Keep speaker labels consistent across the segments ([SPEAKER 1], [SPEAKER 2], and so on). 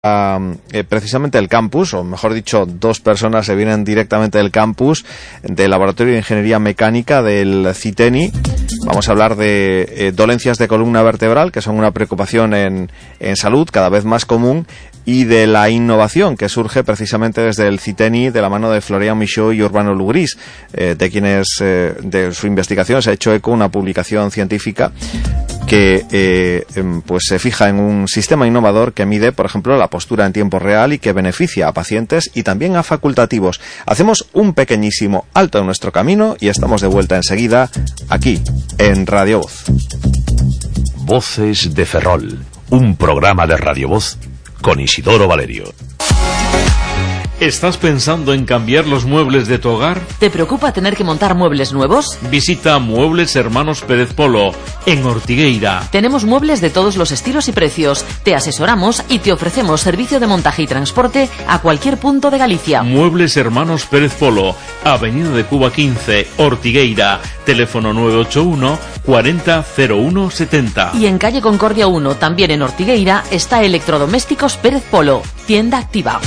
[SPEAKER 1] precisamente el campus, o mejor dicho, dos personas se vienen directamente del campus del Laboratorio de Ingeniería Mecánica del CITENI. Vamos a hablar de dolencias de columna vertebral, que son una preocupación en salud cada vez más común, y de la innovación que surge precisamente desde el CITENI de la mano de Florian Michaud y Urbano Lugrís, de quienes de su investigación se ha hecho eco una publicación científica que pues se fija en un sistema innovador que mide, por ejemplo, la postura en tiempo real y que beneficia a pacientes y también a facultativos. Hacemos un pequeñísimo alto en nuestro camino y estamos de vuelta enseguida aquí en Radio Voz.
[SPEAKER 2] Voces de Ferrol, un programa de Radio Voz con Isidoro Valerio.
[SPEAKER 3] ¿Estás pensando en cambiar los muebles de tu hogar?
[SPEAKER 4] ¿Te preocupa tener que montar muebles nuevos?
[SPEAKER 3] Visita Muebles Hermanos Pérez Polo, en Ortigueira.
[SPEAKER 4] Tenemos muebles de todos los estilos y precios. Te asesoramos y te ofrecemos servicio de montaje y transporte a cualquier punto de Galicia.
[SPEAKER 3] Muebles Hermanos Pérez Polo, Avenida de Cuba 15, Ortigueira. Teléfono 981 40 01 70.
[SPEAKER 4] Y en calle Concordia 1, también en Ortigueira, está Electrodomésticos Pérez Polo, tienda activa.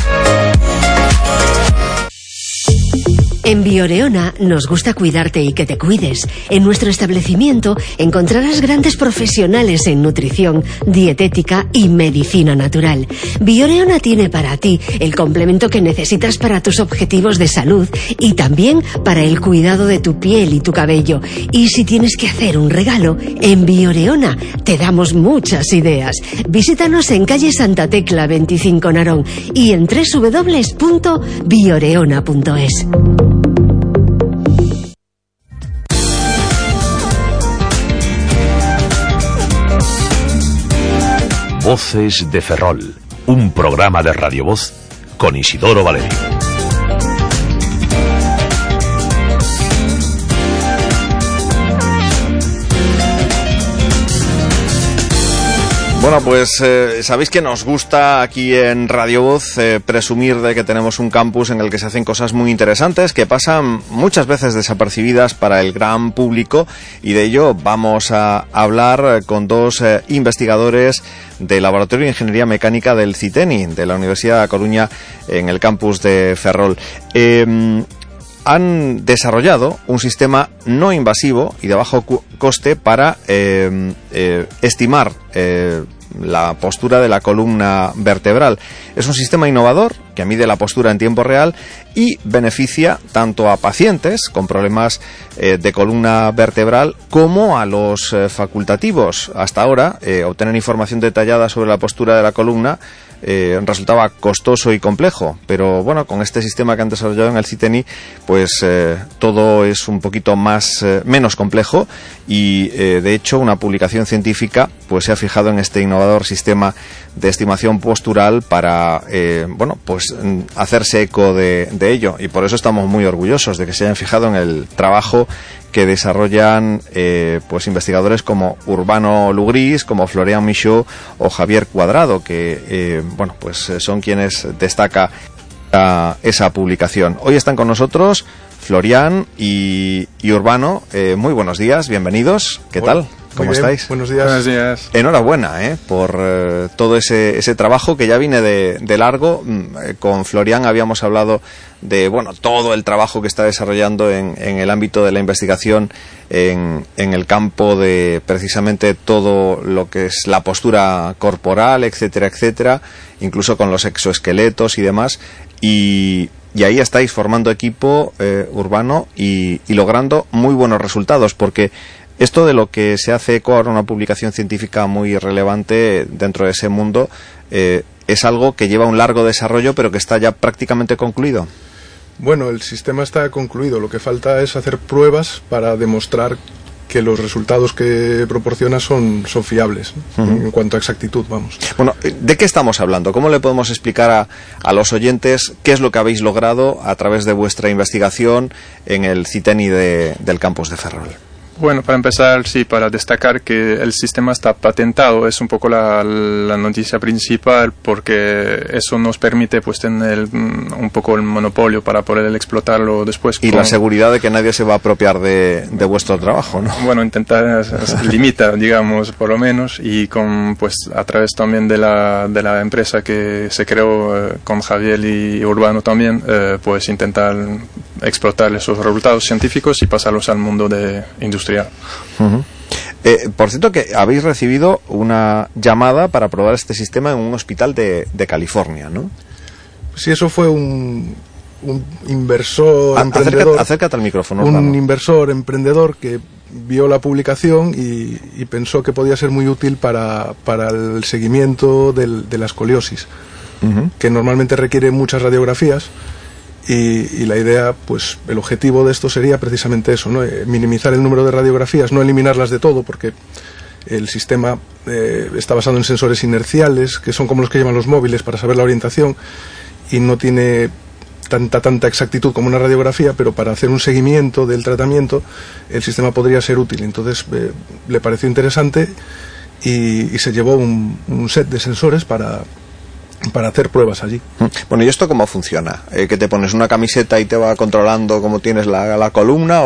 [SPEAKER 5] En Bioreona nos gusta cuidarte y que te cuides. En nuestro establecimiento encontrarás grandes profesionales en nutrición, dietética y medicina natural. Bioreona tiene para ti el complemento que necesitas para tus objetivos de salud y también para el cuidado de tu piel y tu cabello. Y si tienes que hacer un regalo, en Bioreona te damos muchas ideas. Visítanos en calle Santa Tecla 25 Narón y en www.bioreona.es.
[SPEAKER 2] Voces de Ferrol, un programa de Radio Voz con Isidoro Valerio.
[SPEAKER 1] Bueno, pues sabéis que nos gusta aquí en Radio Voz presumir de que tenemos un campus en el que se hacen cosas muy interesantes que pasan muchas veces desapercibidas para el gran público, y de ello vamos a hablar con dos investigadores del Laboratorio de Ingeniería Mecánica del CITENI, de la Universidad de A Coruña, en el campus de Ferrol. Han desarrollado un sistema no invasivo y de bajo coste para estimar la postura de la columna vertebral. Es un sistema innovador que mide la postura en tiempo real y beneficia tanto a pacientes con problemas de columna vertebral como a los facultativos. Hasta ahora, obtener información detallada sobre la postura de la columna resultaba costoso y complejo, pero bueno, con este sistema que han desarrollado en el CITENI, pues todo es un poquito menos complejo y de hecho una publicación científica pues se ha fijado en este innovador sistema de estimación postural para hacerse eco de ello, y por eso estamos muy orgullosos de que se hayan fijado en el trabajo que desarrollan pues investigadores como Urbano Lugrís, como Florian Michaud o Javier Cuadrado, que son quienes destaca esa publicación. Hoy están con nosotros Florian y Urbano. Muy buenos días, bienvenidos. ¿Qué tal? ¿Cómo estáis?
[SPEAKER 6] Buenos días. Buenos días.
[SPEAKER 1] Enhorabuena por todo ese trabajo que ya viene de largo. Con Florian habíamos hablado de todo el trabajo que está desarrollando en el ámbito de la investigación en el campo de precisamente todo lo que es la postura corporal, etcétera, etcétera, incluso con los exoesqueletos y demás. Y ahí estáis formando equipo, Urbano, y logrando muy buenos resultados, porque esto de lo que se hace eco ahora, una publicación científica muy relevante dentro de ese mundo, es algo que lleva un largo desarrollo, pero que está ya prácticamente concluido.
[SPEAKER 6] Bueno, el sistema está concluido. Lo que falta es hacer pruebas para demostrar que los resultados que proporciona son fiables, ¿no? En cuanto a exactitud, vamos.
[SPEAKER 1] Bueno, ¿de qué estamos hablando? ¿Cómo le podemos explicar a los oyentes qué es lo que habéis logrado a través de vuestra investigación en el CITENI del campus de Ferrol?
[SPEAKER 7] Bueno, para empezar, sí, para destacar que el sistema está patentado, es un poco la noticia principal, porque eso nos permite pues tener un poco el monopolio para poder explotarlo después.
[SPEAKER 1] Y la seguridad de que nadie se va a apropiar de vuestro trabajo, ¿no?
[SPEAKER 7] Bueno, intentar limita, digamos, por lo menos, y con pues a través también de la empresa que se creó con Javier y Urbano también, pues intentar explotar esos resultados científicos y pasarlos al mundo industrial.
[SPEAKER 1] Uh-huh. Por cierto, que habéis recibido una llamada para probar este sistema en un hospital de California, ¿no?
[SPEAKER 6] Sí, eso fue un inversor emprendedor.
[SPEAKER 1] Acércate al micrófono.
[SPEAKER 6] Un inversor emprendedor que vio la publicación y pensó que podía ser muy útil para el seguimiento de la escoliosis, uh-huh, que normalmente requiere muchas radiografías. Y la idea, pues el objetivo de esto sería precisamente eso, ¿no? Minimizar el número de radiografías, no eliminarlas de todo, porque el sistema está basado en sensores inerciales, que son como los que llevan los móviles para saber la orientación, y no tiene tanta exactitud como una radiografía, pero para hacer un seguimiento del tratamiento el sistema podría ser útil. Entonces le pareció interesante y se llevó un set de sensores para hacer pruebas allí.
[SPEAKER 1] Bueno, ¿y esto cómo funciona? ¿Que te pones una camiseta y te va controlando cómo tienes la columna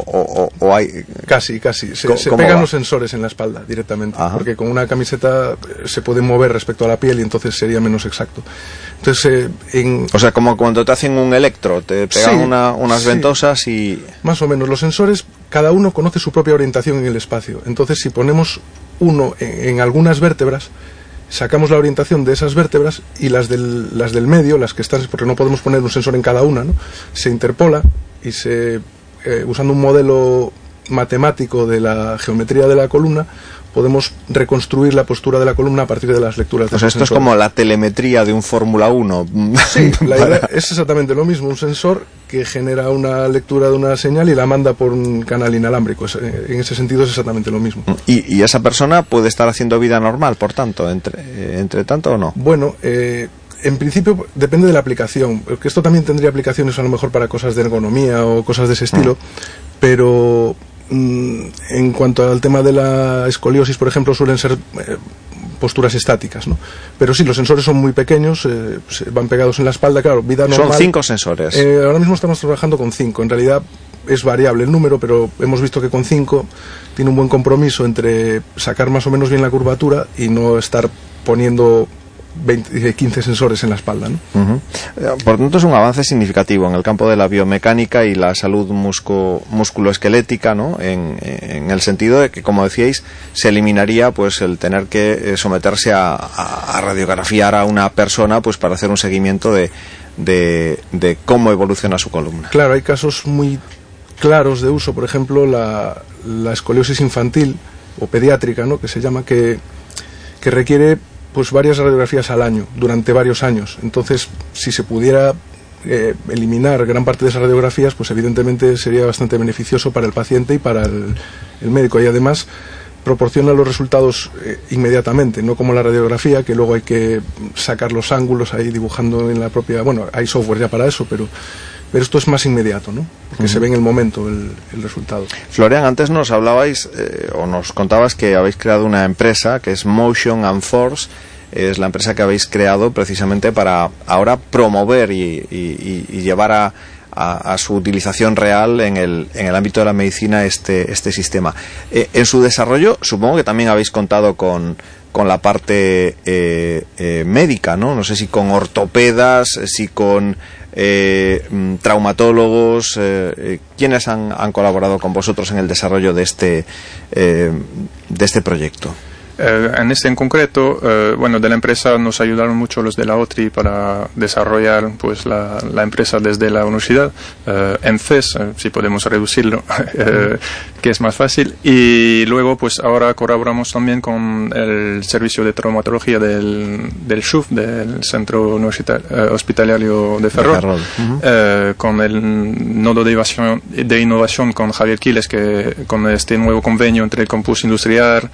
[SPEAKER 1] o hay...?
[SPEAKER 6] Casi. Se pegan los sensores en la espalda directamente. Ajá. Porque con una camiseta se puede mover respecto a la piel y entonces sería menos exacto. Entonces, o
[SPEAKER 1] sea, como cuando te hacen un electro, te pegan unas ventosas y...
[SPEAKER 6] Más o menos. Los sensores, cada uno conoce su propia orientación en el espacio. Entonces, si ponemos uno en algunas vértebras, sacamos la orientación de esas vértebras y las del medio, las que están, porque no podemos poner un sensor en cada una, ¿no? Se interpola y usando un modelo matemático de la geometría de la columna, podemos reconstruir la postura de la columna a partir de las lecturas de
[SPEAKER 1] esos sensores. Esto es como la telemetría de un Fórmula 1.
[SPEAKER 6] Sí, la idea es exactamente lo mismo, un sensor que genera una lectura de una señal y la manda por un canal inalámbrico. En ese sentido es exactamente lo mismo.
[SPEAKER 1] ¿Y esa persona puede estar haciendo vida normal, por tanto, entre tanto o no?
[SPEAKER 6] Bueno, en principio depende de la aplicación, porque esto también tendría aplicaciones a lo mejor para cosas de ergonomía o cosas de ese estilo, pero en cuanto al tema de la escoliosis, por ejemplo, suelen ser posturas estáticas, ¿no? Pero sí, los sensores son muy pequeños, van pegados en la espalda, claro, vida normal.
[SPEAKER 1] Son 5 sensores.
[SPEAKER 6] Ahora mismo estamos trabajando con 5, en realidad es variable el número, pero hemos visto que con 5 tiene un buen compromiso entre sacar más o menos bien la curvatura y no estar poniendo 15 sensores en la espalda, ¿no?
[SPEAKER 1] Uh-huh. Por tanto, es un avance significativo en el campo de la biomecánica y la salud musculoesquelética, ¿no? En el sentido de que, como decíais, se eliminaría pues el tener que someterse a radiografiar a una persona pues para hacer un seguimiento de cómo evoluciona su columna.
[SPEAKER 6] Claro, hay casos muy claros de uso, por ejemplo, la escoliosis infantil o pediátrica, ¿no? Que se llama, que requiere pues varias radiografías al año, durante varios años. Entonces, si se pudiera eliminar gran parte de esas radiografías, pues evidentemente sería bastante beneficioso para el paciente y para el médico. Y además proporciona los resultados inmediatamente, no como la radiografía, que luego hay que sacar los ángulos ahí dibujando en la propia... Bueno, hay software ya para eso, pero esto es más inmediato, ¿no? Porque se ve en el momento el resultado.
[SPEAKER 1] Florian, antes nos hablabais o nos contabas que habéis creado una empresa que es Motion and Force. Es la empresa que habéis creado precisamente para ahora promover y llevar a su utilización real en el ámbito de la medicina este sistema. En su desarrollo supongo que también habéis contado con la parte médica, ¿no? No sé si con ortopedas, si con traumatólogos. ¿Quiénes han colaborado con vosotros en el desarrollo de este proyecto?
[SPEAKER 7] En este en concreto, bueno, de la empresa nos ayudaron mucho los de la OTRI para desarrollar pues la empresa desde la universidad, en CES, si podemos reducirlo, que es más fácil, y luego pues ahora colaboramos también con el servicio de traumatología del SHUF, del Centro Hospitalario de Ferrol, con el nodo de innovación con Javier Quiles, que con este nuevo convenio entre el Campus Industrial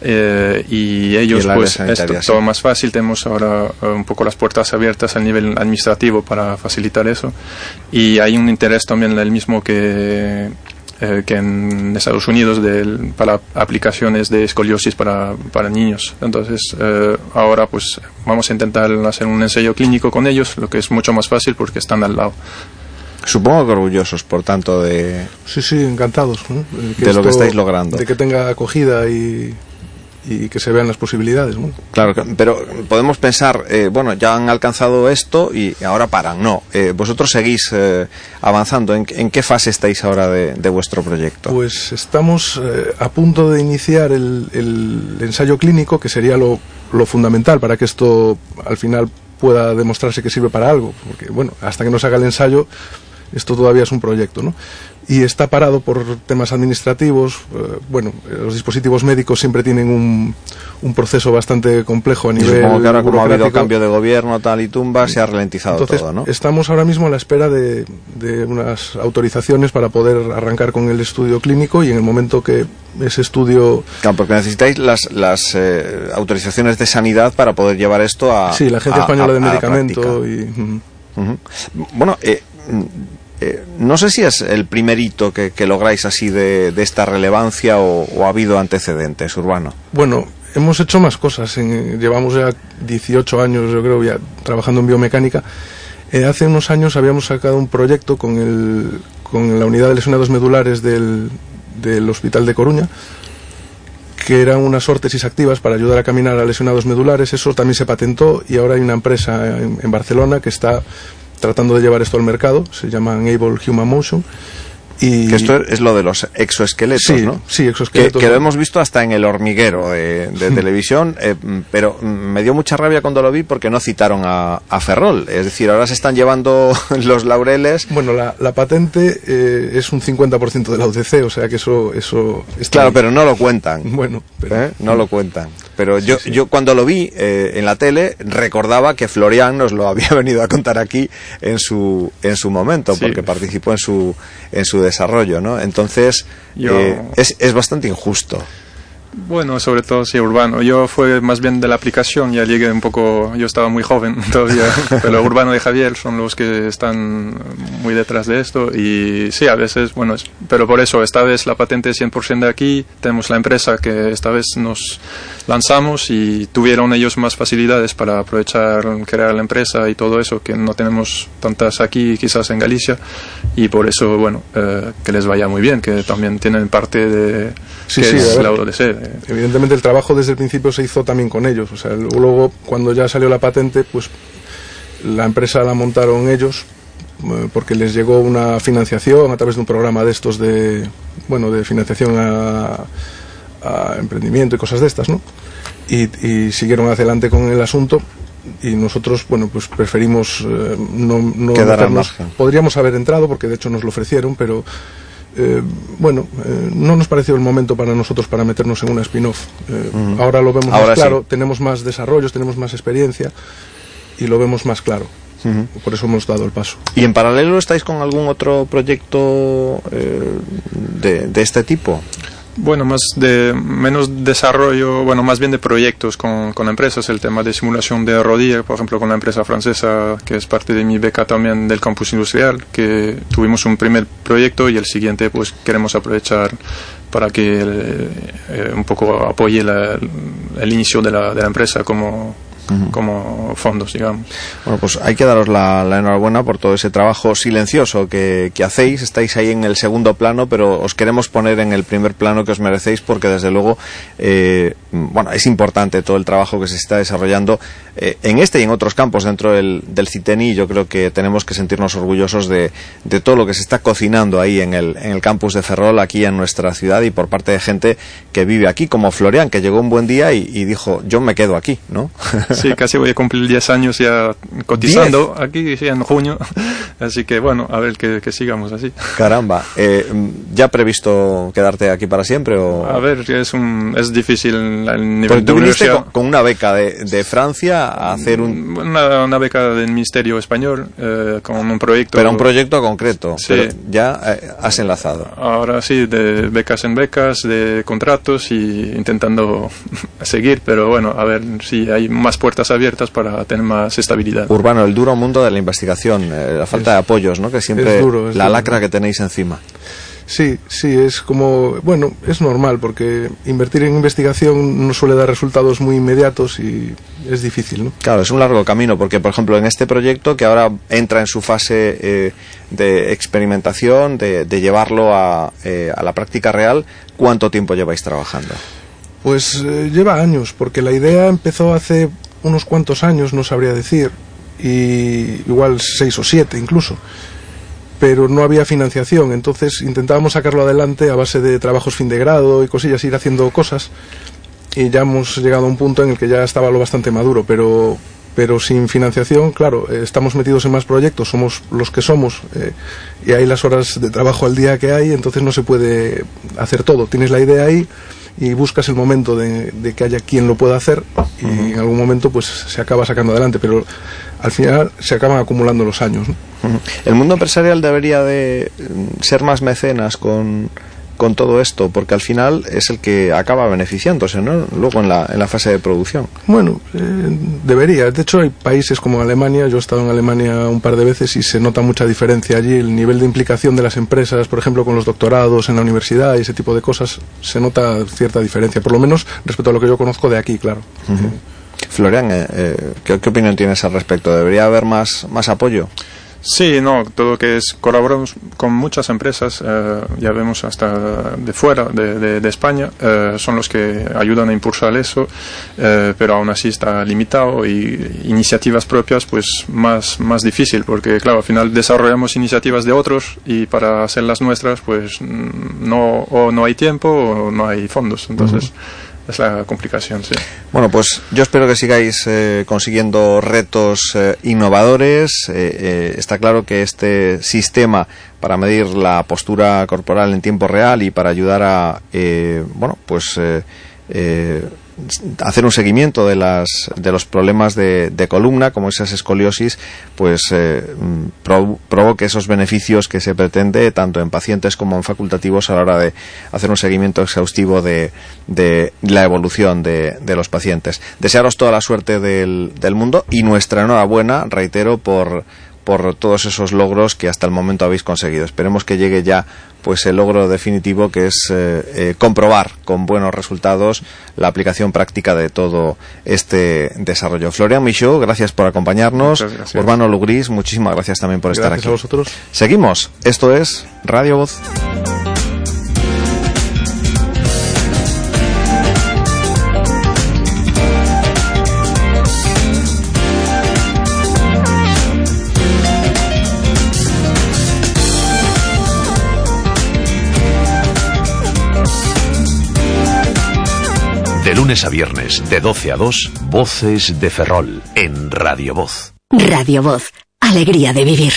[SPEAKER 7] y ellos, pues esto todo más fácil. Tenemos ahora un poco las puertas abiertas a nivel administrativo para facilitar eso, y hay un interés también el mismo que que en Estados Unidos para aplicaciones de escoliosis para niños. Entonces ahora pues vamos a intentar hacer un ensayo clínico con ellos, lo que es mucho más fácil porque están al lado.
[SPEAKER 1] Supongo que orgullosos, por tanto, de...
[SPEAKER 6] Sí, encantados, ¿no?
[SPEAKER 1] De lo que estáis logrando.
[SPEAKER 6] De que tenga acogida y que se vean las posibilidades, ¿no?
[SPEAKER 1] Claro, pero podemos pensar, bueno, ya han alcanzado esto y ahora paran. No, vosotros seguís avanzando. ¿En qué fase estáis ahora de vuestro proyecto?
[SPEAKER 6] Pues estamos a punto de iniciar el ensayo clínico, que sería lo fundamental para que esto al final pueda demostrarse que sirve para algo, porque bueno, hasta que no se haga el ensayo esto todavía es un proyecto, ¿no? Y está parado por temas administrativos. Bueno, los dispositivos médicos siempre tienen un proceso bastante complejo a nivel burocrático.
[SPEAKER 1] Supongo que ahora, como ha habido cambio de gobierno, tal y tumba, se ha ralentizado. Entonces, todo, ¿no?
[SPEAKER 6] Estamos ahora mismo a la espera de unas autorizaciones para poder arrancar con el estudio clínico, y en el momento que ese estudio...
[SPEAKER 1] Claro, porque necesitáis las autorizaciones de sanidad para poder llevar esto a...
[SPEAKER 6] Sí, la Agencia Española de Medicamento y...
[SPEAKER 1] Bueno, no sé si es el primer hito que lográis así de esta relevancia o ha habido antecedentes, Urbano.
[SPEAKER 6] Bueno, hemos hecho más cosas. Llevamos ya 18 años, yo creo, ya trabajando en biomecánica. Hace unos años habíamos sacado un proyecto con la unidad de lesionados medulares del Hospital de Coruña, que eran unas órtesis activas para ayudar a caminar a lesionados medulares. Eso también se patentó y ahora hay una empresa en Barcelona que está tratando de llevar esto al mercado. Se llama Enable Human Motion. Y
[SPEAKER 1] que esto es lo de los exoesqueletos,
[SPEAKER 6] sí,
[SPEAKER 1] ¿no?
[SPEAKER 6] Sí, exoesqueletos.
[SPEAKER 1] Que lo hemos visto hasta en El Hormiguero de televisión, pero me dio mucha rabia cuando lo vi porque no citaron a Ferrol. Es decir, ahora se están llevando los laureles.
[SPEAKER 6] Bueno, la patente es un 50% de la UCC, o sea que eso está
[SPEAKER 1] claro,
[SPEAKER 6] ahí.
[SPEAKER 1] pero no lo cuentan.
[SPEAKER 6] Bueno, pero...
[SPEAKER 1] no lo cuentan. Pero
[SPEAKER 6] sí.
[SPEAKER 1] Yo cuando lo vi en la tele recordaba que Florian nos lo había venido a contar aquí en su momento, sí, porque participó en su desarrollo, ¿no? Entonces es bastante injusto.
[SPEAKER 7] Bueno, sobre todo si Urbano. Yo fue más bien de la aplicación, ya llegué un poco, yo estaba muy joven todavía, pero Urbano y Javier son los que están muy detrás de esto, y sí, a veces, bueno, pero por eso esta vez la patente es 100% de aquí. Tenemos la empresa que esta vez nos lanzamos y tuvieron ellos más facilidades para aprovechar, crear la empresa y todo eso, que no tenemos tantas aquí quizás en Galicia, y por eso, bueno, que les vaya muy bien, que también tienen parte de
[SPEAKER 6] sí,
[SPEAKER 7] que
[SPEAKER 6] sí,
[SPEAKER 7] es la UDC.
[SPEAKER 6] Evidentemente el trabajo desde el principio se hizo también con ellos, o sea, luego cuando ya salió la patente, pues la empresa la montaron ellos porque les llegó una financiación a través de un programa de estos de financiación a emprendimiento y cosas de estas, ¿no? Y siguieron adelante con el asunto, y nosotros, bueno, pues preferimos no
[SPEAKER 1] quedar al margen.
[SPEAKER 6] Podríamos haber entrado porque de hecho nos lo ofrecieron, pero no nos pareció el momento para nosotros para meternos en una spin-off. Ahora lo vemos más claro, sí. Tenemos más desarrollos, tenemos más experiencia y lo vemos más claro. Por eso hemos dado el paso.
[SPEAKER 1] ¿Y en paralelo estáis con algún otro proyecto de este tipo?
[SPEAKER 7] Bueno, menos desarrollo, bueno, más bien de proyectos con empresas. El tema de simulación de rodilla, por ejemplo, con la empresa francesa, que es parte de mi beca también del campus industrial, que tuvimos un primer proyecto y el siguiente pues queremos aprovechar para que un poco apoye el inicio de la empresa como fondos, digamos.
[SPEAKER 1] Bueno, pues hay que daros la enhorabuena por todo ese trabajo silencioso que hacéis. Estáis ahí en el segundo plano, pero os queremos poner en el primer plano que os merecéis, porque desde luego es importante todo el trabajo que se está desarrollando en este y en otros campos dentro del CITENI. Yo creo que tenemos que sentirnos orgullosos de todo lo que se está cocinando ahí en el campus de Ferrol, aquí en nuestra ciudad, y por parte de gente que vive aquí, como Florian, que llegó un buen día y dijo, yo me quedo aquí, ¿no?
[SPEAKER 7] Sí, casi voy a cumplir 10 años ya cotizando aquí, sí, en junio. Así que bueno, a ver que sigamos así.
[SPEAKER 1] Caramba, ¿ya previsto quedarte aquí para siempre? ¿O?
[SPEAKER 7] A ver, es difícil el nivel
[SPEAKER 1] porque tú
[SPEAKER 7] de
[SPEAKER 1] viniste
[SPEAKER 7] universidad.
[SPEAKER 1] con una beca de Francia a hacer
[SPEAKER 7] una beca del Ministerio Español con un proyecto.
[SPEAKER 1] Pero un proyecto concreto.
[SPEAKER 7] Sí.
[SPEAKER 1] Pero ya has enlazado.
[SPEAKER 7] Ahora sí, de becas en becas, de contratos, y intentando seguir, pero bueno, a ver si hay más puertas abiertas para tener más estabilidad.
[SPEAKER 1] Urbano, el duro mundo de la investigación, la falta de apoyos, ¿no? Que siempre
[SPEAKER 6] es duro,
[SPEAKER 1] la lacra que tenéis encima.
[SPEAKER 6] Sí, es como, bueno, es normal porque invertir en investigación no suele dar resultados muy inmediatos y es difícil, ¿no?
[SPEAKER 1] Claro, es un largo camino porque, por ejemplo, en este proyecto que ahora entra en su fase de experimentación, de llevarlo a la práctica real, ¿cuánto tiempo lleváis trabajando?
[SPEAKER 6] Pues lleva años, porque la idea empezó hace unos cuantos años, no sabría decir, y igual 6 o 7 incluso. Pero no había financiación, entonces intentábamos sacarlo adelante a base de trabajos fin de grado y cosillas, ir haciendo cosas, y ya hemos llegado a un punto en el que ya estaba lo bastante maduro, pero sin financiación, claro, estamos metidos en más proyectos, somos los que somos, y hay las horas de trabajo al día que hay, entonces no se puede hacer todo. Tienes la idea ahí y buscas el momento de que haya quien lo pueda hacer, y en algún momento pues se acaba sacando adelante, pero al final se acaban acumulando los años, ¿no?
[SPEAKER 1] El mundo empresarial debería de ser más mecenas con todo esto, porque al final es el que acaba beneficiándose, ¿no? Luego en la fase de producción.
[SPEAKER 6] Bueno, debería. De hecho, hay países como Alemania, yo he estado en Alemania un par de veces y se nota mucha diferencia allí. El nivel de implicación de las empresas, por ejemplo, con los doctorados en la universidad y ese tipo de cosas, se nota cierta diferencia, por lo menos respecto a lo que yo conozco de aquí, claro.
[SPEAKER 1] Florian, ¿qué opinión tienes al respecto? ¿Debería haber más apoyo?
[SPEAKER 7] Sí, no, todo lo que es, colaboramos con muchas empresas, ya vemos hasta de fuera de España, son los que ayudan a impulsar eso, pero aún así está limitado, y iniciativas propias pues más difícil, porque claro, al final desarrollamos iniciativas de otros y para hacer las nuestras pues no hay tiempo o no hay fondos, entonces... Es la complicación, sí.
[SPEAKER 1] Bueno, pues yo espero que sigáis consiguiendo retos innovadores. Está claro que este sistema para medir la postura corporal en tiempo real y para ayudar a, hacer un seguimiento de los problemas de columna, como esas escoliosis, pues provoque esos beneficios que se pretende tanto en pacientes como en facultativos a la hora de hacer un seguimiento exhaustivo de la evolución de los pacientes. Desearos toda la suerte del mundo y nuestra enhorabuena, reitero, por todos esos logros que hasta el momento habéis conseguido. Esperemos que llegue ya pues el logro definitivo, que es comprobar con buenos resultados la aplicación práctica de todo este desarrollo. Florian Michaud, gracias por acompañarnos. Urbano Lugris, muchísimas gracias también por estar aquí.
[SPEAKER 6] Gracias a vosotros.
[SPEAKER 1] Seguimos. Esto es Radio Voz.
[SPEAKER 2] De lunes a viernes, de 12 a 2, Voces de Ferrol, en Radio Voz.
[SPEAKER 5] Radio Voz, alegría de vivir.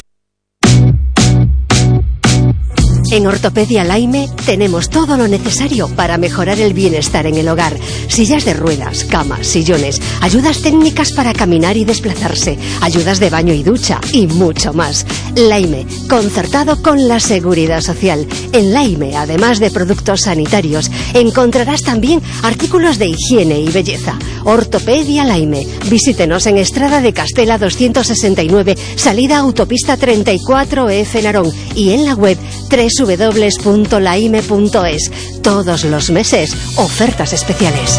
[SPEAKER 5] En Ortopedia Laime tenemos todo lo necesario para mejorar el bienestar en el hogar. Sillas de ruedas, camas, sillones, ayudas técnicas para caminar y desplazarse, ayudas de baño y ducha y mucho más. Laime, concertado con la Seguridad Social. En Laime, además de productos sanitarios, encontrarás también artículos de higiene y belleza. Ortopedia Laime. Visítenos en Estrada de Castela 269, salida autopista 34F Narón, y en la web www.laime.es. Todos los meses, ofertas especiales.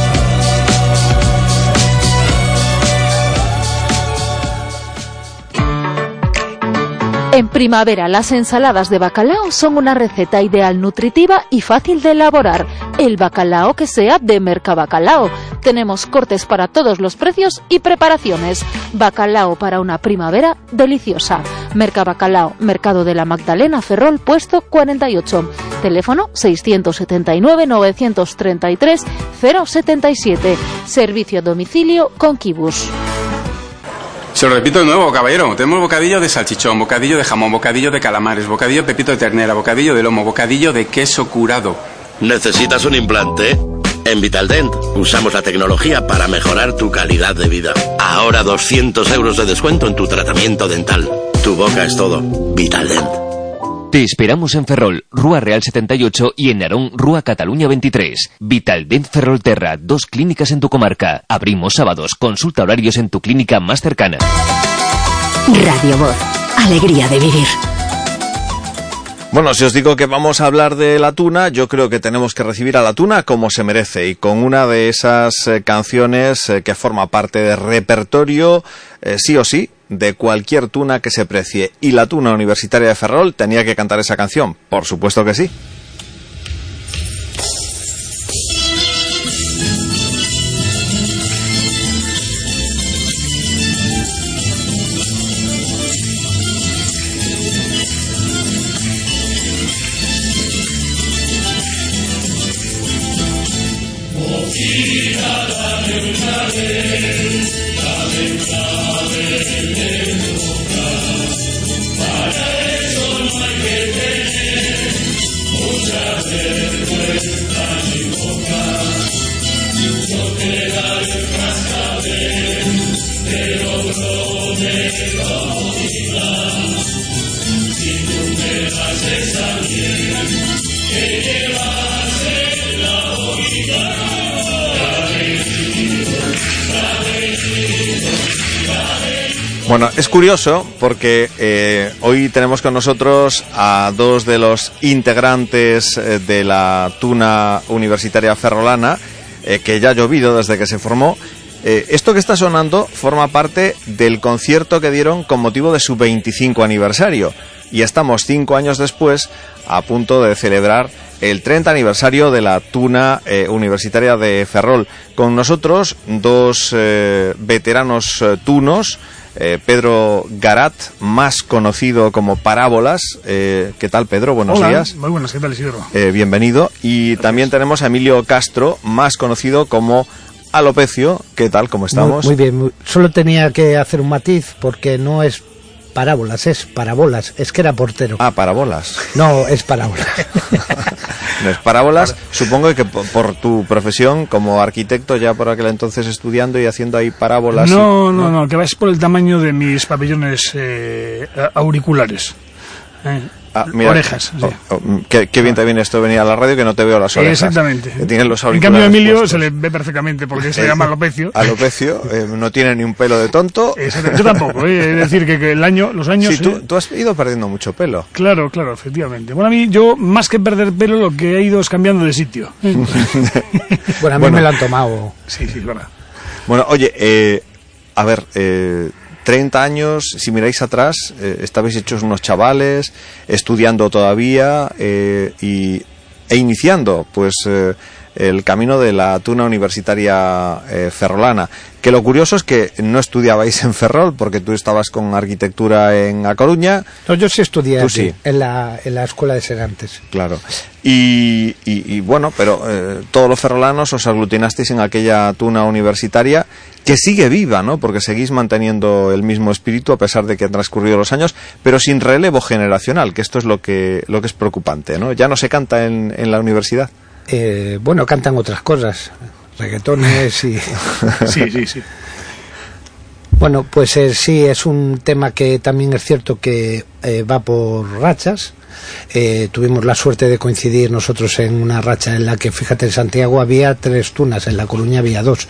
[SPEAKER 8] En primavera, las ensaladas de bacalao son una receta ideal, nutritiva y fácil de elaborar. El bacalao que sea de Mercabacalao. Tenemos cortes para todos los precios y preparaciones. Bacalao para una primavera deliciosa. Mercabacalao, Mercado de la Magdalena, Ferrol, puesto 48. Teléfono 679-933-077. Servicio a domicilio con Kibus.
[SPEAKER 9] Se lo repito de nuevo, caballero. Tenemos bocadillo de salchichón, bocadillo de jamón, bocadillo de calamares, bocadillo de pepito de ternera, bocadillo de lomo, bocadillo de queso curado.
[SPEAKER 10] ¿Necesitas un implante? En Vitaldent usamos la tecnología para mejorar tu calidad de vida. Ahora 200 euros de descuento en tu tratamiento dental. Tu boca es todo. Vitaldent.
[SPEAKER 11] Te esperamos en Ferrol, Rúa Real 78, y en Narón, Rúa Cataluña 23. Vitaldent Ferrolterra, 2 clínicas en tu comarca. Abrimos sábados. Consulta horarios en tu clínica más cercana.
[SPEAKER 5] Radio Voz, alegría de vivir.
[SPEAKER 1] Bueno, si os digo que vamos a hablar de la tuna, yo creo que tenemos que recibir a la tuna como se merece y con una de esas canciones que forma parte del repertorio, sí o sí, de cualquier tuna que se precie. Y la tuna universitaria de Ferrol tenía que cantar esa canción, por supuesto que sí. Bueno, es curioso porque hoy tenemos con nosotros a dos de los integrantes de la tuna universitaria ferrolana, que ya ha llovido desde que se formó. Esto que está sonando forma parte del concierto que dieron con motivo de su 25 aniversario. Y estamos 5 años después a punto de celebrar el 30 aniversario de la tuna universitaria de Ferrol. Con nosotros dos veteranos tunos, Pedro Garat, más conocido como Parábolas. ¿Qué tal, Pedro? Buenos días.
[SPEAKER 12] Muy buenas, ¿qué tal, Isidro?
[SPEAKER 1] Bienvenido. Y gracias. También tenemos a Emilio Castro, más conocido como Alopecio. ¿Qué tal? ¿Cómo estamos?
[SPEAKER 13] Muy bien. Solo tenía que hacer un matiz porque no es Parábolas, es Parabolas. Es que era portero.
[SPEAKER 1] Ah, Parábolas.
[SPEAKER 13] No, es Parábolas.
[SPEAKER 1] No es Parábolas. Supongo que por tu profesión como arquitecto, ya por aquel entonces estudiando y haciendo ahí parábolas.
[SPEAKER 12] No, que vais por el tamaño de mis pabellones auriculares.
[SPEAKER 1] Mira,
[SPEAKER 12] orejas. Sí.
[SPEAKER 1] Qué bien te viene esto venir a la radio, que no te veo las orejas.
[SPEAKER 12] Exactamente.
[SPEAKER 1] Que tienen los auriculares.
[SPEAKER 12] En cambio, a Emilio
[SPEAKER 1] puestos.
[SPEAKER 12] se le ve perfectamente porque se llama Alopecio.
[SPEAKER 1] Alopecio, no tiene ni un pelo de tonto.
[SPEAKER 12] Yo tampoco, es decir, que los años...
[SPEAKER 1] Sí, tú has ido perdiendo mucho pelo.
[SPEAKER 12] Claro, efectivamente. Bueno, a mí, yo, más que perder pelo, lo que he ido es cambiando de sitio.
[SPEAKER 13] Bueno, a mí me lo han tomado.
[SPEAKER 12] Sí, es verdad.
[SPEAKER 1] Bueno, oye, a ver... 30 años, si miráis atrás, estabais hechos unos chavales, estudiando todavía e iniciando pues el camino de la tuna universitaria ferrolana. Que lo curioso es que no estudiabais en Ferrol, porque tú estabas con arquitectura en A Coruña.
[SPEAKER 13] No, yo sí estudié
[SPEAKER 1] aquí,
[SPEAKER 13] sí. en la escuela de Serantes.
[SPEAKER 1] Claro. Y bueno, pero todos los ferrolanos os aglutinasteis en aquella tuna universitaria que sigue viva, ¿no? Porque seguís manteniendo el mismo espíritu a pesar de que han transcurrido los años, pero sin relevo generacional, que esto es lo que es preocupante, ¿no? Ya no se canta en la universidad.
[SPEAKER 13] Bueno, cantan otras cosas, reggaetones y...
[SPEAKER 12] Sí.
[SPEAKER 13] Bueno, pues sí, es un tema que también es cierto que va por rachas. Tuvimos la suerte de coincidir nosotros en una racha en la que, fíjate, en Santiago había 3 tunas, en La Coruña había 2.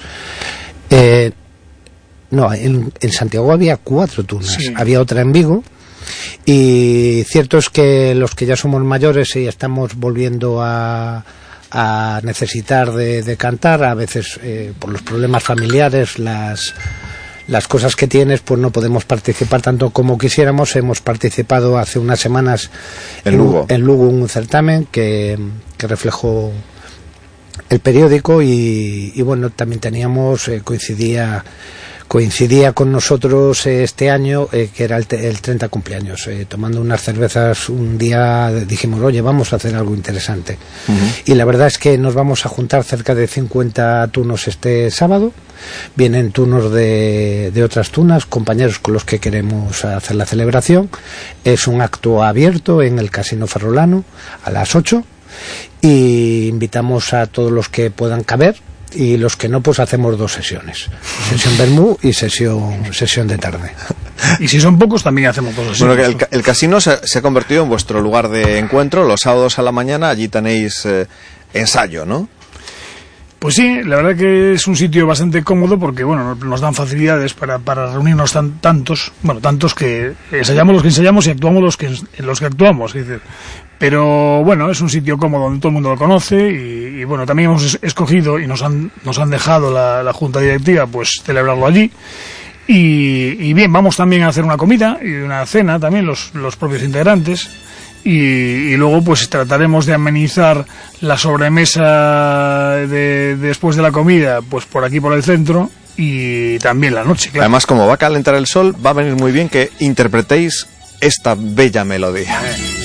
[SPEAKER 13] No, en Santiago había 4 tunas, sí. Había otra en Vigo. Y cierto es que los que ya somos mayores y estamos volviendo a necesitar de cantar, a veces por los problemas familiares, las cosas que tienes, pues no podemos participar tanto como quisiéramos. Hemos participado hace unas semanas en Lugo en un certamen que reflejó el periódico y bueno, también teníamos, coincidía con nosotros este año, que era el 30 cumpleaños, tomando unas cervezas un día dijimos, oye, vamos a hacer algo interesante. Y la verdad es que nos vamos a juntar cerca de 50 tunos este sábado. Vienen tunos de otras tunas, compañeros con los que queremos hacer la celebración. Es un acto abierto en el Casino Ferrolano a las 8 y invitamos a todos los que puedan caber. Y los que no, pues hacemos 2 sesiones. Sesión vermú y sesión de tarde.
[SPEAKER 12] Y si son pocos, también hacemos 2 sesiones.
[SPEAKER 1] Bueno, que el casino se ha convertido en vuestro lugar de encuentro. Los sábados a la mañana allí tenéis ensayo, ¿no?
[SPEAKER 12] Pues sí, la verdad que es un sitio bastante cómodo porque, bueno, nos dan facilidades para reunirnos tantos que ensayamos los que ensayamos y actuamos los que actuamos. Es decir, Pero bueno, es un sitio cómodo donde todo el mundo lo conoce y bueno, también hemos escogido y nos han dejado la junta directiva pues celebrarlo allí. Y bien, vamos también a hacer una comida y una cena también los propios integrantes y luego pues trataremos de amenizar la sobremesa después de la comida pues por aquí por el centro y también la noche, claro.
[SPEAKER 1] Además, como va a calentar el sol, va a venir muy bien que interpretéis esta bella melodía.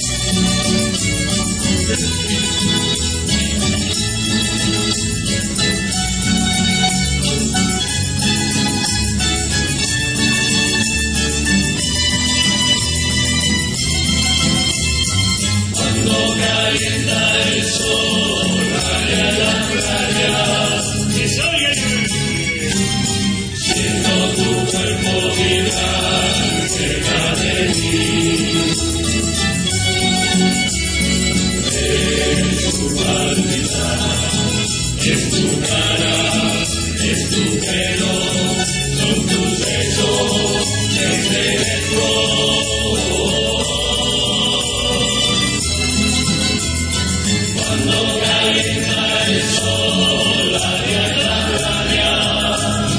[SPEAKER 14] Calienta el sol, raya la playa, y soy el siento tu cuerpo vibrar cerca de mí. Es tu palpitar, es tu cara, es tu pelo, son tus besos desde dentro. Cuando calienta el sol, la playa,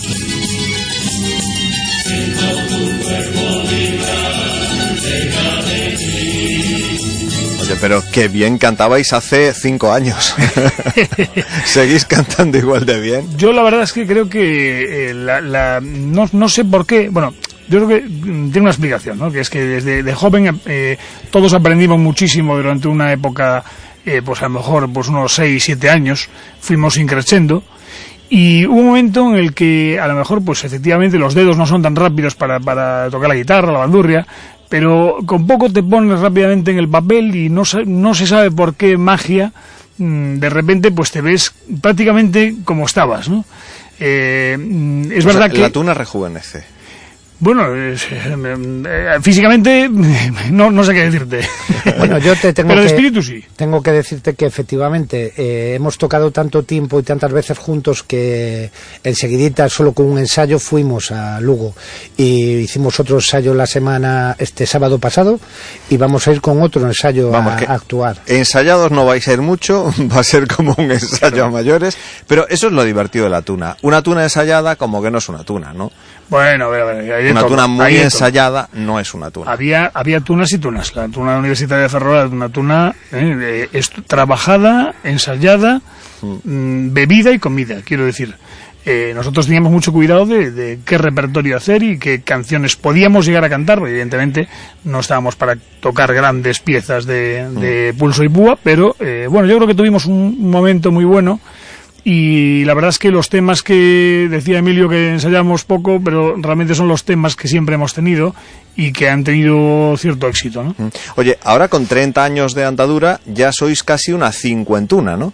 [SPEAKER 14] siento tu cuerpo vibrar cerca de ti.
[SPEAKER 1] Oye, pero qué bien cantabais hace 5 años. ¿Seguís cantando igual de bien?
[SPEAKER 12] Yo la verdad es que creo que no sé por qué, bueno, yo creo que tiene una explicación, ¿no? Que es que desde de joven todos aprendimos muchísimo durante una época, pues a lo mejor pues unos 6, 7 años, fuimos increciendo y hubo un momento en el que a lo mejor pues efectivamente los dedos no son tan rápidos para tocar la guitarra, la bandurria, pero con poco te pones rápidamente en el papel y no se sabe por qué magia, de repente pues te ves prácticamente como estabas, ¿no? Es verdad que
[SPEAKER 1] la tuna rejuvenece.
[SPEAKER 12] Bueno, físicamente no sé qué decirte.
[SPEAKER 13] Bueno, yo te tengo
[SPEAKER 12] pero de
[SPEAKER 13] que,
[SPEAKER 12] espíritu sí.
[SPEAKER 13] Tengo que decirte que efectivamente hemos tocado tanto tiempo y tantas veces juntos que enseguidita, solo con un ensayo, fuimos a Lugo y hicimos otro ensayo la semana, este sábado pasado, y vamos a ir con otro ensayo a actuar.
[SPEAKER 1] Ensayados no vais a ir mucho, va a ser como un ensayo a mayores, pero eso es lo divertido de la tuna. Una tuna ensayada como que no es una tuna, ¿no?
[SPEAKER 12] Bueno,
[SPEAKER 1] una tuna muy ensayada no es una tuna.
[SPEAKER 12] Había tunas y tunas. La tuna universitaria de Ferrol era una tuna trabajada, ensayada, bebida y comida, quiero decir. Nosotros teníamos mucho cuidado de qué repertorio hacer y qué canciones podíamos llegar a cantar, porque evidentemente no estábamos para tocar grandes piezas de pulso y púa, pero bueno, yo creo que tuvimos un momento muy bueno. Y la verdad es que los temas que decía Emilio que ensayamos poco, pero realmente son los temas que siempre hemos tenido y que han tenido cierto éxito, ¿no?
[SPEAKER 1] Oye, ahora con 30 años de andadura ya sois casi una cincuentuna, ¿no?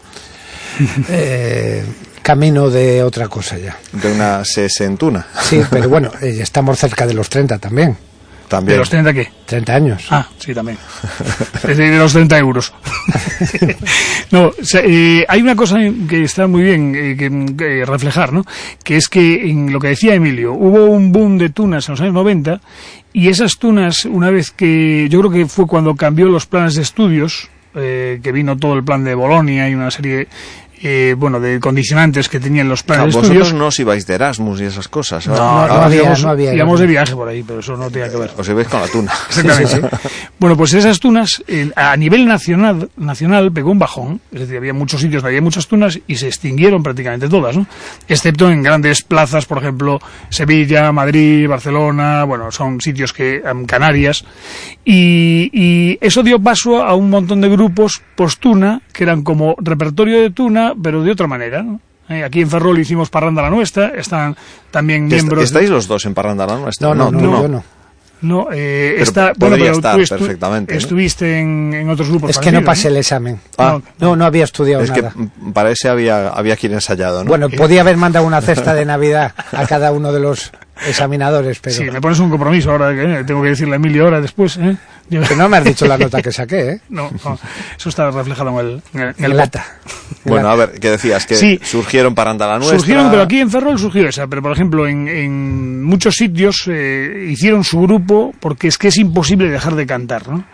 [SPEAKER 13] Camino de otra cosa ya.
[SPEAKER 1] De una sesentuna.
[SPEAKER 13] Sí, pero bueno, estamos cerca de los 30 también.
[SPEAKER 1] También.
[SPEAKER 12] ¿De los 30 qué?
[SPEAKER 13] 30 años.
[SPEAKER 12] Ah, sí, también. De los 30 euros. No, o sea, hay una cosa que está muy bien que reflejar, ¿no? Que es que, en lo que decía Emilio, hubo un boom de tunas en los años 90 y esas tunas, una vez que, yo creo que fue cuando cambió los planes de estudios, que vino todo el plan de Bolonia y una serie de condicionantes que tenían los planes de estudios.
[SPEAKER 1] Vosotros no os ibais de Erasmus y esas cosas.
[SPEAKER 13] No había.
[SPEAKER 12] Íbamos de viaje por ahí, pero eso no tenía que ver.
[SPEAKER 1] Os ibais con la tuna.
[SPEAKER 12] Exactamente. Sí. Bueno, pues esas tunas, a nivel nacional pegó un bajón. Es decir, había muchos sitios, había muchas tunas y se extinguieron prácticamente todas, ¿no? Excepto en grandes plazas, por ejemplo, Sevilla, Madrid, Barcelona, bueno, son sitios que, Canarias. Y eso dio paso a un montón de grupos post-tuna, que eran como repertorio de tuna, pero de otra manera, ¿no? Aquí en Ferrol hicimos Parranda la Nuestra, están también miembros...
[SPEAKER 1] ¿Estáis los dos en Parranda la Nuestra?
[SPEAKER 13] No, yo no.
[SPEAKER 12] No,
[SPEAKER 1] pero podría estar perfectamente, ¿no?
[SPEAKER 12] Estuviste en otros grupos.
[SPEAKER 13] Es que no pasé el examen. No había estudiado nada.
[SPEAKER 1] Es que para ese había quien ensayado, ¿no?
[SPEAKER 13] Bueno, podía haber mandado una cesta de Navidad a cada uno de los examinadores, pero...
[SPEAKER 12] Sí, me pones un compromiso ahora, que tengo que decirle a Emilio ahora después, ¿eh?
[SPEAKER 13] Que no me has dicho la nota que saqué, ¿eh?
[SPEAKER 12] No, eso está reflejado en el
[SPEAKER 13] lata.
[SPEAKER 1] Bueno, a ver, ¿qué decías? Que sí, surgieron Parranda la Nuestra.
[SPEAKER 12] Surgieron, pero aquí en Ferrol surgió esa. Pero, por ejemplo, en muchos sitios hicieron su grupo porque es que es imposible dejar de cantar, ¿no?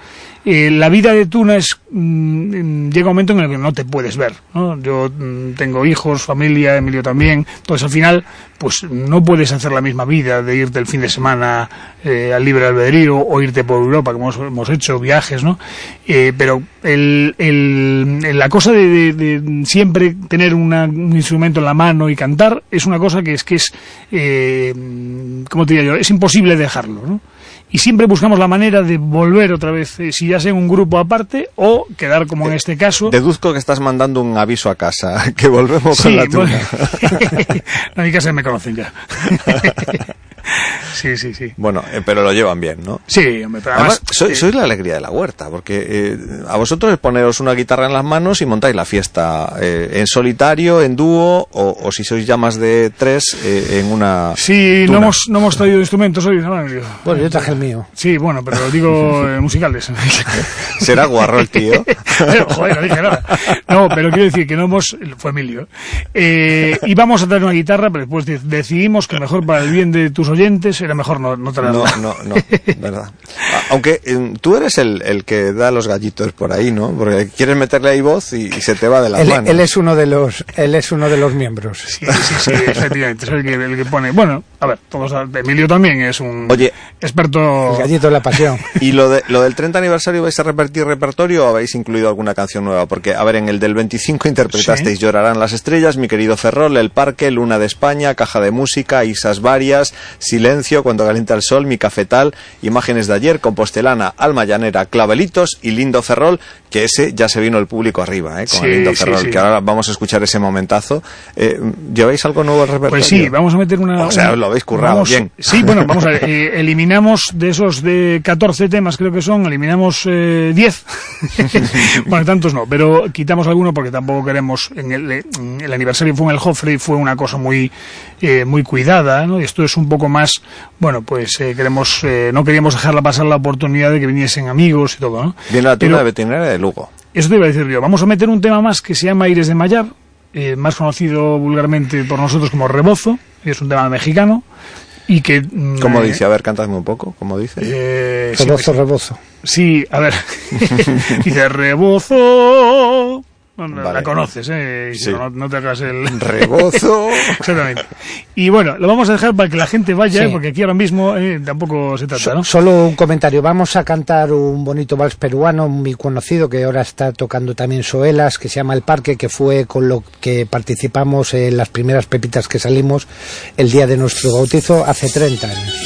[SPEAKER 12] la vida de Tuna llega un momento en el que no te puedes ver, ¿no? Yo tengo hijos, familia, Emilio también, entonces al final pues no puedes hacer la misma vida de irte el fin de semana al libre albedrío o irte por Europa, como hemos hecho, viajes, ¿no? Pero la cosa de siempre tener un instrumento en la mano y cantar es una cosa que es ¿cómo te diría yo? Es imposible dejarlo, ¿no? Y siempre buscamos la manera de volver otra vez, si ya sea en un grupo aparte o quedar como en este caso.
[SPEAKER 1] Deduzco que estás mandando un aviso a casa, que volvemos con la Tuna.
[SPEAKER 12] En mi casa me conocen ya. Sí.
[SPEAKER 1] Bueno, pero lo llevan bien, ¿no?
[SPEAKER 12] Sí, hombre, pero
[SPEAKER 1] además sois la alegría de la huerta, porque a vosotros es poneros una guitarra en las manos y montáis la fiesta en solitario, en dúo, o si sois ya más de 3, en una
[SPEAKER 12] Sí,
[SPEAKER 1] tuna.
[SPEAKER 12] no hemos traído instrumentos hoy, ¿no?
[SPEAKER 13] Bueno, yo traje el mío.
[SPEAKER 12] Sí, bueno, pero digo musicales.
[SPEAKER 1] Será guarro el tío.
[SPEAKER 12] Joder, no dije nada. No, pero quiero decir que fue Emilio. Íbamos a traer una guitarra, pero después decidimos que mejor para el bien de tus oyentes era mejor no traerla.
[SPEAKER 1] No, verdad. Aunque tú eres el que da los gallitos por ahí, ¿no? Porque quieres meterle ahí voz y se te va de las manos.
[SPEAKER 13] Él es uno de los miembros.
[SPEAKER 12] Sí, efectivamente, es el que pone. Bueno, a ver, Emilio también es un experto.
[SPEAKER 13] El gallito de la pasión.
[SPEAKER 1] ¿Y lo del 30 aniversario vais a repetir repertorio o habéis incluido alguna canción nueva? Porque, a ver, en el del 25 interpretasteis Llorarán las estrellas, Mi querido Ferrol, El parque, Luna de España, Caja de música, Isas varias, Silencio, Cuando calienta el sol, Mi cafetal, Imágenes de ayer, Compostelana, Alma llanera, Clavelitos y Lindo Ferrol, que ese ya se vino el público arriba, con el Lindo Ferrol, que ahora vamos a escuchar ese momentazo. ¿Lleváis algo nuevo al repertorio?
[SPEAKER 12] Pues sí, vamos a meter
[SPEAKER 1] O sea, lo habéis currado bien.
[SPEAKER 12] Sí, bueno, vamos a ver, eliminamos de esos de 14 temas, creo que son, eliminamos 10. Bueno, tantos no, pero quitamos alguno porque tampoco queremos, el aniversario fue en el Jofre y fue una cosa muy cuidada, ¿no? Y esto es un poco más, bueno, pues no queríamos dejarla pasar la oportunidad de que viniesen amigos y todo, ¿no?
[SPEAKER 1] Viene la Tuna de Veterinaria de Lugo.
[SPEAKER 12] Eso te iba a decir yo. Vamos a meter un tema más que se llama Aires de Mayar, más conocido vulgarmente por nosotros como Rebozo, y es un tema mexicano, y que...
[SPEAKER 1] ¿Cómo dice? A ver, cántame un poco, ¿cómo dice?
[SPEAKER 13] Rebozo.
[SPEAKER 12] Sí, a ver. Dice Rebozo... La conoces,
[SPEAKER 1] Sí.
[SPEAKER 12] No te hagas el...
[SPEAKER 1] Rebozo.
[SPEAKER 12] Exactamente. Y bueno, lo vamos a dejar para que la gente vaya, porque aquí ahora mismo tampoco se trata, ¿no?
[SPEAKER 13] Solo un comentario. Vamos a cantar un bonito vals peruano muy conocido que ahora está tocando también Soelas, que se llama El Parque, que fue con lo que participamos en las primeras pepitas que salimos el día de nuestro bautizo hace 30 años.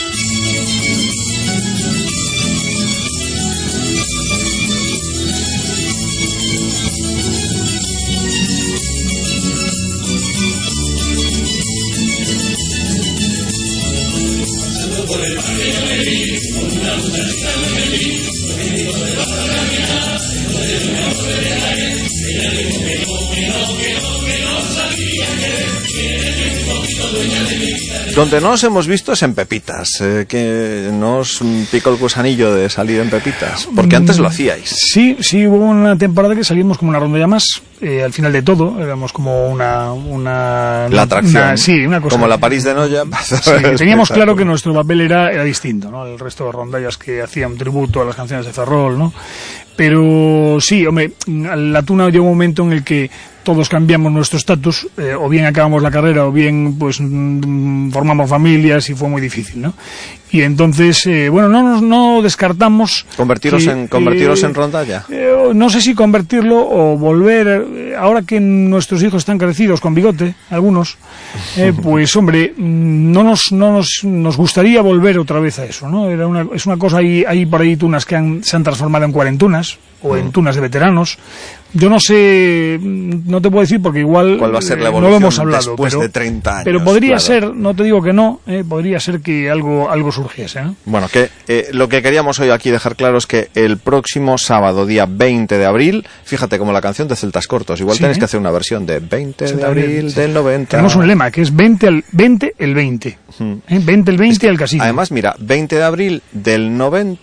[SPEAKER 1] Donde no os hemos visto es en Pepitas, que no os picó el gusanillo de salir en Pepitas, porque antes lo hacíais.
[SPEAKER 12] Sí, hubo una temporada que salimos como una rondalla más, al final de todo, éramos como una
[SPEAKER 1] la atracción,
[SPEAKER 12] una cosa.
[SPEAKER 1] Como la París de Noya.
[SPEAKER 12] Sí, teníamos claro que nuestro papel era distinto, ¿no? El resto de rondallas que hacían tributo a las canciones de Ferrol, ¿no? Pero sí, hombre, la Tuna llegó un momento en el que todos cambiamos nuestro estatus, o bien acabamos la carrera o bien pues formamos familias y fue muy difícil, ¿no? Y entonces, bueno, no descartamos
[SPEAKER 1] convertiros en rondalla.
[SPEAKER 12] No sé si convertirlo o volver, ahora que nuestros hijos están crecidos con bigote, algunos, pues hombre, no nos gustaría volver otra vez a eso, ¿no? Es una cosa, hay por ahí tunas que se han transformado en cuarentunas o en tunas de veteranos. Yo no sé, no te puedo decir porque igual
[SPEAKER 1] ¿cuál va a ser la evolución
[SPEAKER 12] no lo hemos hablado,
[SPEAKER 1] después de 30 años?
[SPEAKER 12] Pero podría ser, no te digo que no, podría ser que algo surgiese, ¿no?
[SPEAKER 1] Bueno, que lo que queríamos hoy aquí dejar claro es que el próximo sábado, día 20 de abril, fíjate como la canción de Celtas Cortos, igual tenéis que hacer una versión de 20 de abril del 90.
[SPEAKER 12] Tenemos un lema que es 20 el 20. 20 el 20 al casino.
[SPEAKER 1] Además, mira, 20 de abril del 90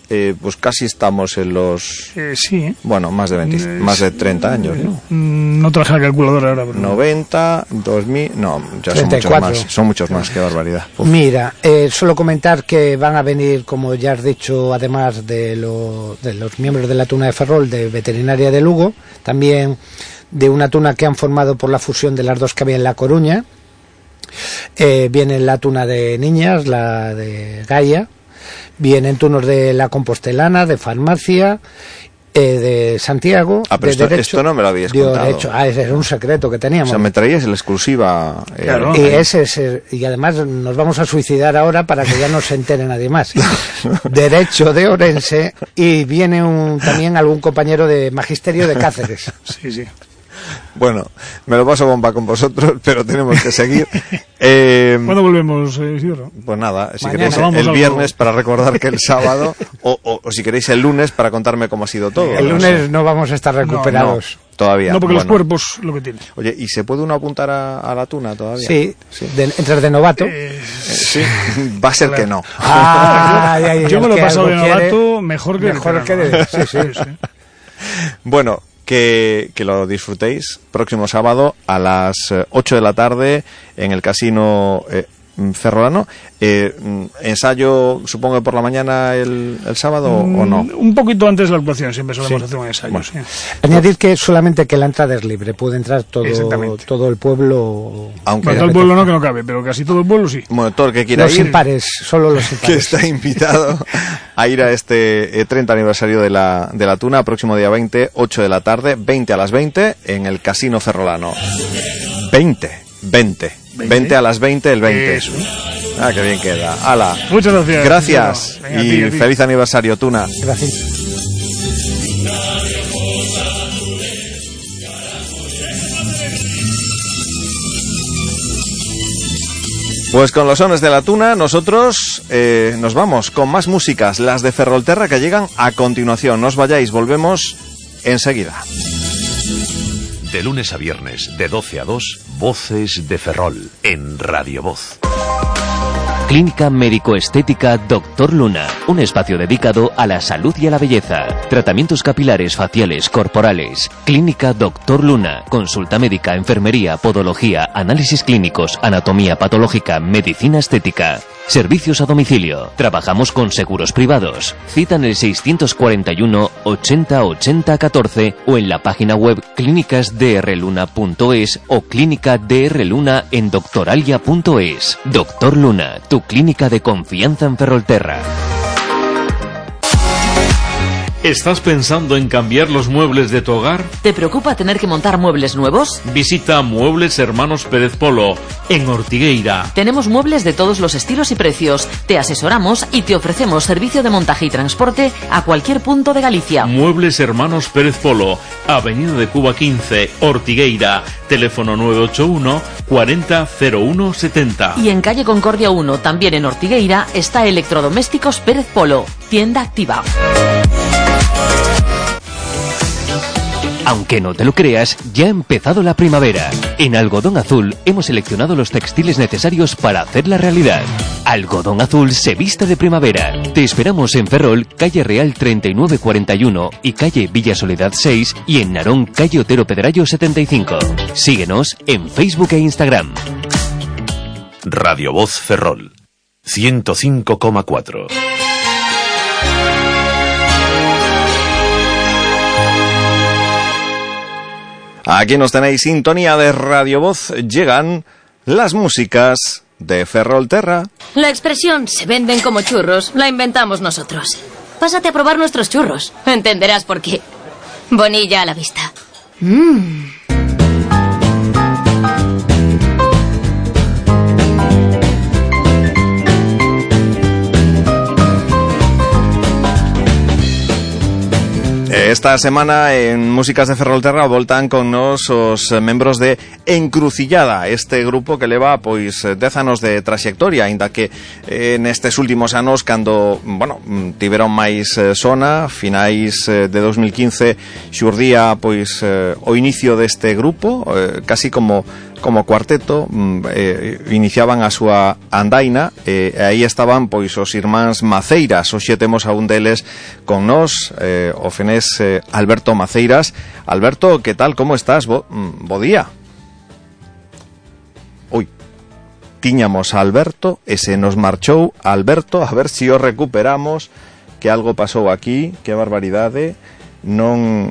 [SPEAKER 1] pues casi estamos en los...
[SPEAKER 12] sí.
[SPEAKER 1] Bueno, más de 30 años, ¿no?
[SPEAKER 12] No traje la calculadora ahora. Pero...
[SPEAKER 1] 90, 2000... No, ya
[SPEAKER 13] 34.
[SPEAKER 1] Son muchos más, qué barbaridad. Uf.
[SPEAKER 13] Mira, solo comentar que van a venir, como ya has dicho, además de los miembros de la Tuna de Ferrol, de Veterinaria de Lugo, también de una tuna que han formado por la fusión de las dos que había en La Coruña. Viene la tuna de niñas, la de Gaia. Vienen turnos de la Compostelana, de Farmacia, de Santiago.
[SPEAKER 1] Pero
[SPEAKER 13] de
[SPEAKER 1] esto no me lo habías contado.
[SPEAKER 13] Ese era un secreto que teníamos.
[SPEAKER 1] O sea, me traías la exclusiva.
[SPEAKER 13] Claro. Y además nos vamos a suicidar ahora para que ya no se entere nadie más. Derecho de Orense, y viene también algún compañero de Magisterio de Cáceres.
[SPEAKER 12] Sí, sí.
[SPEAKER 1] Bueno, me lo paso bomba con vosotros, pero tenemos que seguir.
[SPEAKER 12] ¿Cuándo volvemos, Isidro?
[SPEAKER 1] Pues nada, si
[SPEAKER 12] Mañana.
[SPEAKER 1] queréis el viernes para recordar que el sábado, o si queréis el lunes para contarme cómo ha sido todo.
[SPEAKER 13] El lunes no vamos a estar recuperados.
[SPEAKER 1] No, todavía.
[SPEAKER 12] No, porque los cuerpos lo que tienen.
[SPEAKER 1] Oye, ¿y se puede uno apuntar a la tuna todavía?
[SPEAKER 13] Sí. Entras de novato.
[SPEAKER 1] Sí, va a ser que no.
[SPEAKER 12] Yo me lo he pasado de novato mejor que
[SPEAKER 13] sí.
[SPEAKER 1] Bueno, que lo disfrutéis próximo sábado a las 8 de la tarde en el Casino Ferrolano. Ensayo, supongo, por la mañana el sábado, ¿o no?
[SPEAKER 12] Un poquito antes de la actuación siempre solemos hacer un ensayo. Bueno. Sí.
[SPEAKER 13] Añadir que solamente que la entrada es libre, puede entrar todo el pueblo.
[SPEAKER 1] Aunque
[SPEAKER 12] todo el pueblo no, que no cabe, pero casi todo el pueblo sí.
[SPEAKER 1] Bueno, todo el que quiera
[SPEAKER 13] los
[SPEAKER 1] ir,
[SPEAKER 13] impares, solo los impares.
[SPEAKER 1] que está invitado a ir a este 30 aniversario de la Tuna, próximo día 20, 8 de la tarde, 20 a las 20, en el Casino Ferrolano. 20 a las 20, el 20.
[SPEAKER 12] Eso.
[SPEAKER 1] Ah, qué bien queda. ¡Hala!
[SPEAKER 12] Muchas gracias.
[SPEAKER 1] Gracias.
[SPEAKER 12] Venga,
[SPEAKER 1] y
[SPEAKER 12] a ti.
[SPEAKER 1] feliz aniversario, Tuna.
[SPEAKER 13] Gracias.
[SPEAKER 1] Pues con los sones de la Tuna nosotros nos vamos con más músicas, las de Ferrolterra, que llegan a continuación. No os vayáis, volvemos enseguida.
[SPEAKER 2] De lunes a viernes, de 12 a 2, Voces de Ferrol, en Radio Voz.
[SPEAKER 11] Clínica Médico-Estética Dr. Luna, un espacio dedicado a la salud y a la belleza. Tratamientos capilares, faciales, corporales. Clínica Dr. Luna, consulta médica, enfermería, podología, análisis clínicos, anatomía patológica, medicina estética. Servicios a domicilio. Trabajamos con seguros privados. Cita en el 641 80 80 14 o en la página web clínicasdrluna.es o clínica DR Luna en doctoralia.es. Dr. Luna, tu clínica de confianza en Ferrolterra.
[SPEAKER 3] ¿Estás pensando en cambiar los muebles de tu hogar?
[SPEAKER 4] ¿Te preocupa tener que montar muebles nuevos?
[SPEAKER 3] Visita Muebles Hermanos Pérez Polo, en Ortigueira.
[SPEAKER 4] Tenemos muebles de todos los estilos y precios. Te asesoramos y te ofrecemos servicio de montaje y transporte a cualquier punto de Galicia.
[SPEAKER 3] Muebles Hermanos Pérez Polo, Avenida de Cuba 15, Ortigueira. Teléfono 981 40 01 70.
[SPEAKER 4] Y en calle Concordia 1, también en Ortigueira, está Electrodomésticos Pérez Polo, tienda activa.
[SPEAKER 11] Aunque no te lo creas, ya ha empezado la primavera. En Algodón Azul hemos seleccionado los textiles necesarios para hacerla realidad. Algodón Azul se viste de primavera. Te esperamos en Ferrol, calle Real 3941 y calle Villa Soledad 6, y en Narón, calle Otero Pedrallo 75. Síguenos en Facebook e Instagram.
[SPEAKER 2] Radio Voz Ferrol, 105,4.
[SPEAKER 1] Aquí nos tenéis, sintonía de Radio Voz. Llegan las músicas de Ferrolterra.
[SPEAKER 15] La expresión "se venden como churros" la inventamos nosotros. Pásate a probar nuestros churros. Entenderás por qué. Bonilla a la vista.
[SPEAKER 1] Esta semana en Músicas de Ferrolterra voltan con nos os membros de Encrucillada, este grupo que leva pois 10 anos de trayectoria, aínda que nestes últimos anos, cando, bueno, tiveron máis sona, finais de 2015 xurdía pois o inicio deste grupo, casi como como cuarteto iniciaban a súa andaina e aí estaban pois os irmáns Maceiras. Hoxe temos a un deles con nós, o fenés Alberto Maceiras. Alberto, que tal, como estás? Bo día. Ui, tiñamos a Alberto e se nos marchou Alberto, a ver se o recuperamos, que algo pasou aquí, que barbaridade. Non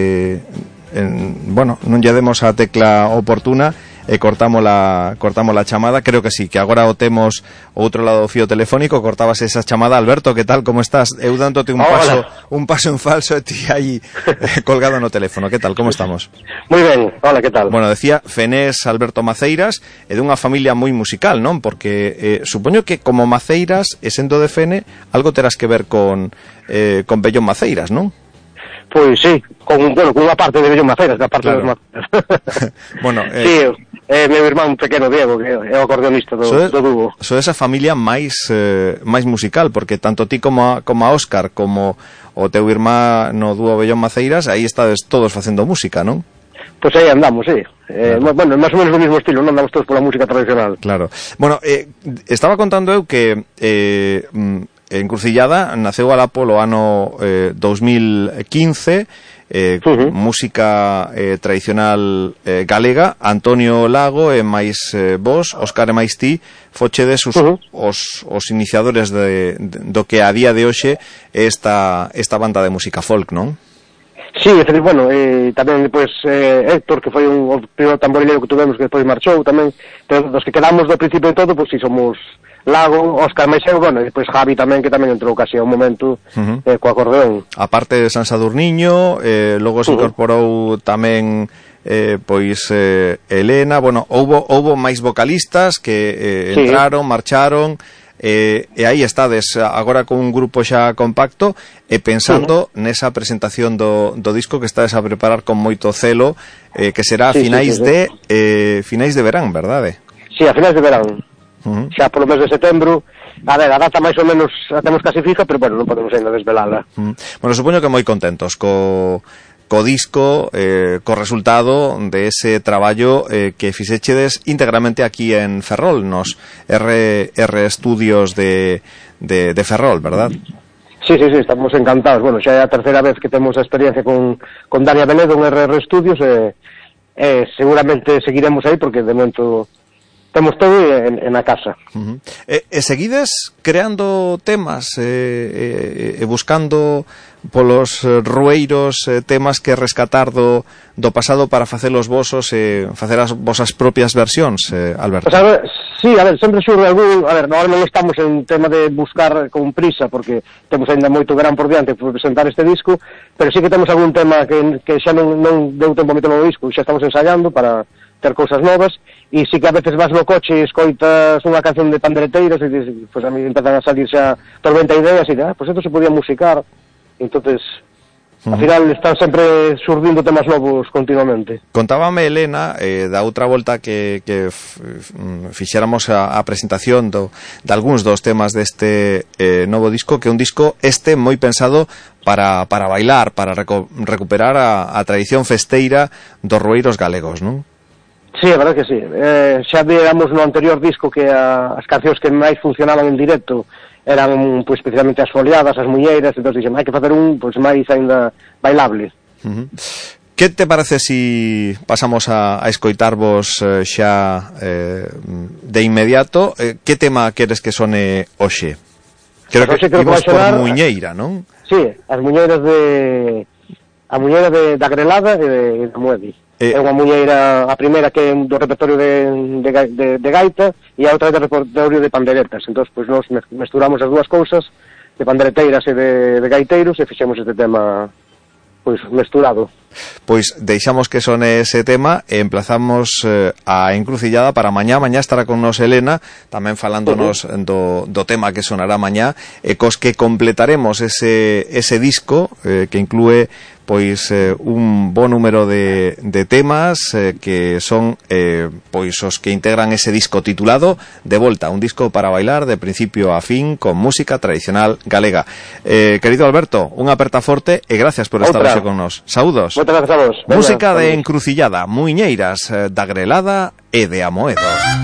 [SPEAKER 1] non lle demos a tecla oportuna e cortamos la chamada. Creo que sí, que agora o temos ao outro lado do fío telefónico. Cortabas esa chamada. Alberto, que tal, como estás? Eu dándote un paso en falso e ti aí colgado no teléfono. Que tal, como estamos?
[SPEAKER 16] Moi ben, hola, que tal?
[SPEAKER 1] Bueno, decía Fenés Alberto Maceiras, é dunha familia moi musical, non? Porque supoño que como Maceiras e sendo de Fene, algo terás que ver con Bellón Maceiras, non?
[SPEAKER 16] Pois sí, con unha parte de Bellón Maceiras, da parte dos Maceiras.
[SPEAKER 1] Bueno,
[SPEAKER 16] sí, meu irmán pequeno Diego, que é o acordeonista do dúo.
[SPEAKER 1] So esa familia máis musical, porque tanto ti como a Óscar, como o teu irmán no dúo Bellón Maceiras, aí estades todos facendo música, non?
[SPEAKER 16] Pois aí andamos, sí. Bueno, máis ou menos o mesmo estilo, non andamos todos pola música tradicional.
[SPEAKER 1] Claro. Bueno, estaba contando eu que Encrucillada naceu alá polo ano 2015, música tradicional galega. Antonio Lago e máis vos, Óscar e máis ti, fochedes os iniciadores do que a día de hoxe é esta banda de música folk, non?
[SPEAKER 16] Sí, bueno, tamén depois Héctor, que foi o primeiro tamborileiro que tuvemos, que depois marchou tamén, pero dos que quedamos do principio de todo, pois si somos Lago, Óscar Maiseu, bueno, e depois Javi tamén, que tamén entrou casi a un momento co acordeón.
[SPEAKER 1] A parte de San Sadurniño, logo se incorporou tamén pois Elena. Bueno, houbo máis vocalistas que entraron, marcharon, e aí estades agora con un grupo xa compacto e pensando nesa presentación do disco que estades a preparar con moito celo, que será a finais de verán, verdade?
[SPEAKER 16] Sí, a finais de verán. Xa polo mes de setembro. A ver, a data máis ou menos a temos casi fija, pero bueno, non podemos ainda desvelala.
[SPEAKER 1] Bueno, supoño que moi contentos co disco, co resultado de ese traballo que fixechedes íntegramente aquí en Ferrol, nos R Estudios de Ferrol, verdad?
[SPEAKER 16] Sí, estamos encantados. Bueno, xa é a terceira vez que temos a experiencia con Dania Benedo en R Estudios, e seguramente seguiremos aí, porque de momento temos todo en a casa.
[SPEAKER 1] E seguides creando temas e buscando polos rueiros temas que rescatar do pasado para facer os vosos e facer as vosas propias versións, Alberto?
[SPEAKER 16] Pues a ver, sempre xurre algún. A ver, nós non estamos en tema de buscar con prisa, porque temos ainda moito gran por diante por presentar este disco, pero sí que temos algún tema que xa non deu tempo a meter no disco, xa estamos ensaiando para ter cousas novas, e sí que a veces vas no coche e escoitas unha canción de pandereteiras e dices, pues a mí empezan a salir xa tormenta ideas e pues esto se podía musicar. Entonces, ao final están sempre surdindo temas novos continuamente.
[SPEAKER 1] Contábame Elena da outra volta que fixéramos a presentación de algúns dos temas deste novo disco, que é un disco moi pensado para bailar, para recuperar a tradición festeira dos rueiros galegos, non?
[SPEAKER 16] Sí, a verdade que sí. Xa digamos no anterior disco que as cancións que máis funcionaban en directo eran pues, especialmente as foliadas, as muñeiras, entón dixen, hai que facer un pues, máis ainda bailable.
[SPEAKER 1] Que te parece si pasamos a escoitarvos xa de inmediato? Que tema queres que sone hoxe? Creo que imos por muñeira, non?
[SPEAKER 16] Sí, as muñeiras a muñeira da Grelada e da Muedi. É unha muñeira, a primeira que é do repertorio de gaita e a outra é do repertorio de panderetas. Entón, pois nos mesturamos as dúas cousas, de pandereteiras e de gaiteiros, e fixemos este tema pois mesturado.
[SPEAKER 1] Pois deixamos que sone ese tema e emplazamos a Encrucillada para mañá. Mañá estará con nos Elena, tamén falándonos do tema que sonará mañá, e cos que completaremos ese disco que inclúe pois un bo número de temas que son pois os que integran ese disco titulado De Volta, un disco para bailar de principio a fin con música tradicional galega. Querido Alberto, unha aperta forte e gracias por estar hoxe con nos. Saúdos.
[SPEAKER 16] Moitas grazas a vos.
[SPEAKER 1] Música de Encrucillada, muiñeiras da Grelada e de Amoedo.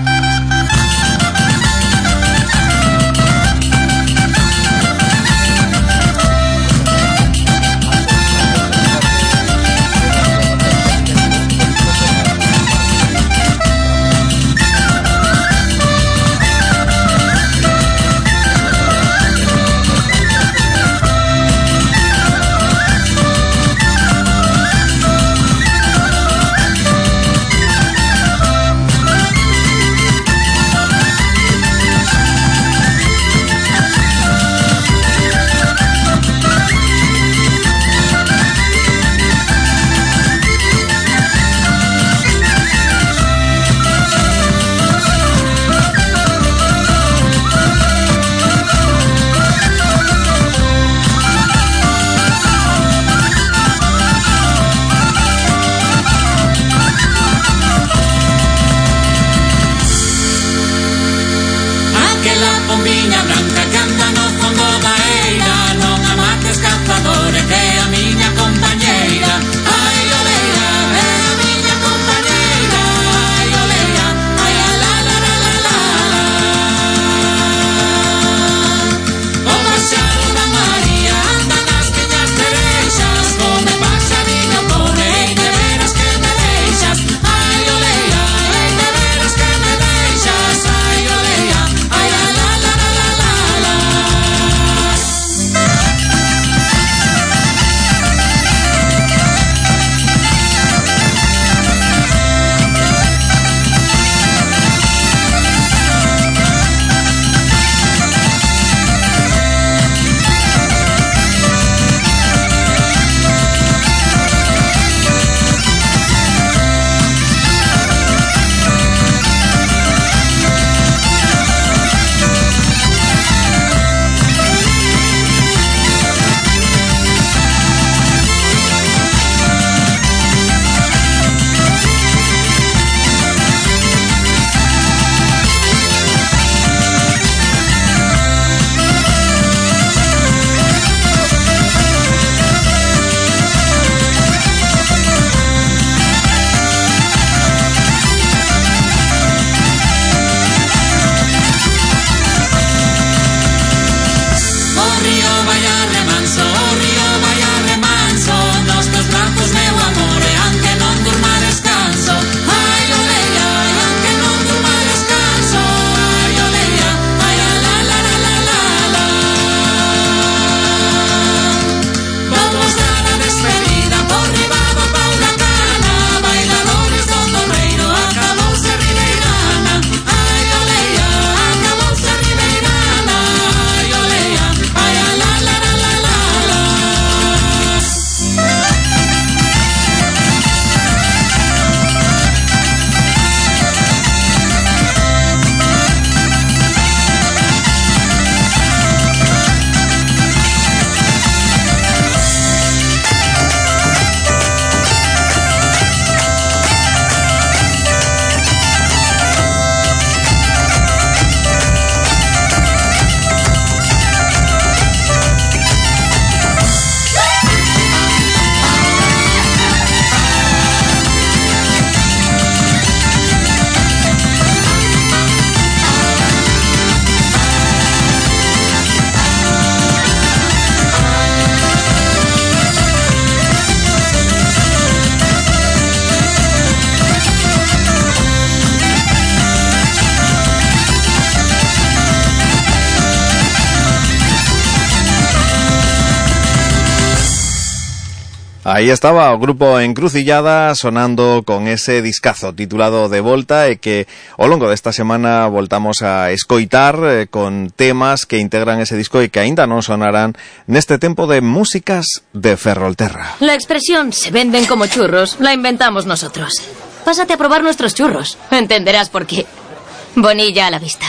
[SPEAKER 1] Aí estaba o grupo Encrucillada sonando con ese discazo titulado De Volta e que ao longo desta semana voltamos a escoitar con temas que integran ese disco e que aínda non sonarán neste tempo de músicas de Ferrolterra.
[SPEAKER 15] La expresión "se venden como churros" la inventamos nosotros. Pásate a probar nuestros churros. Entenderás por qué. Bonilla a la vista.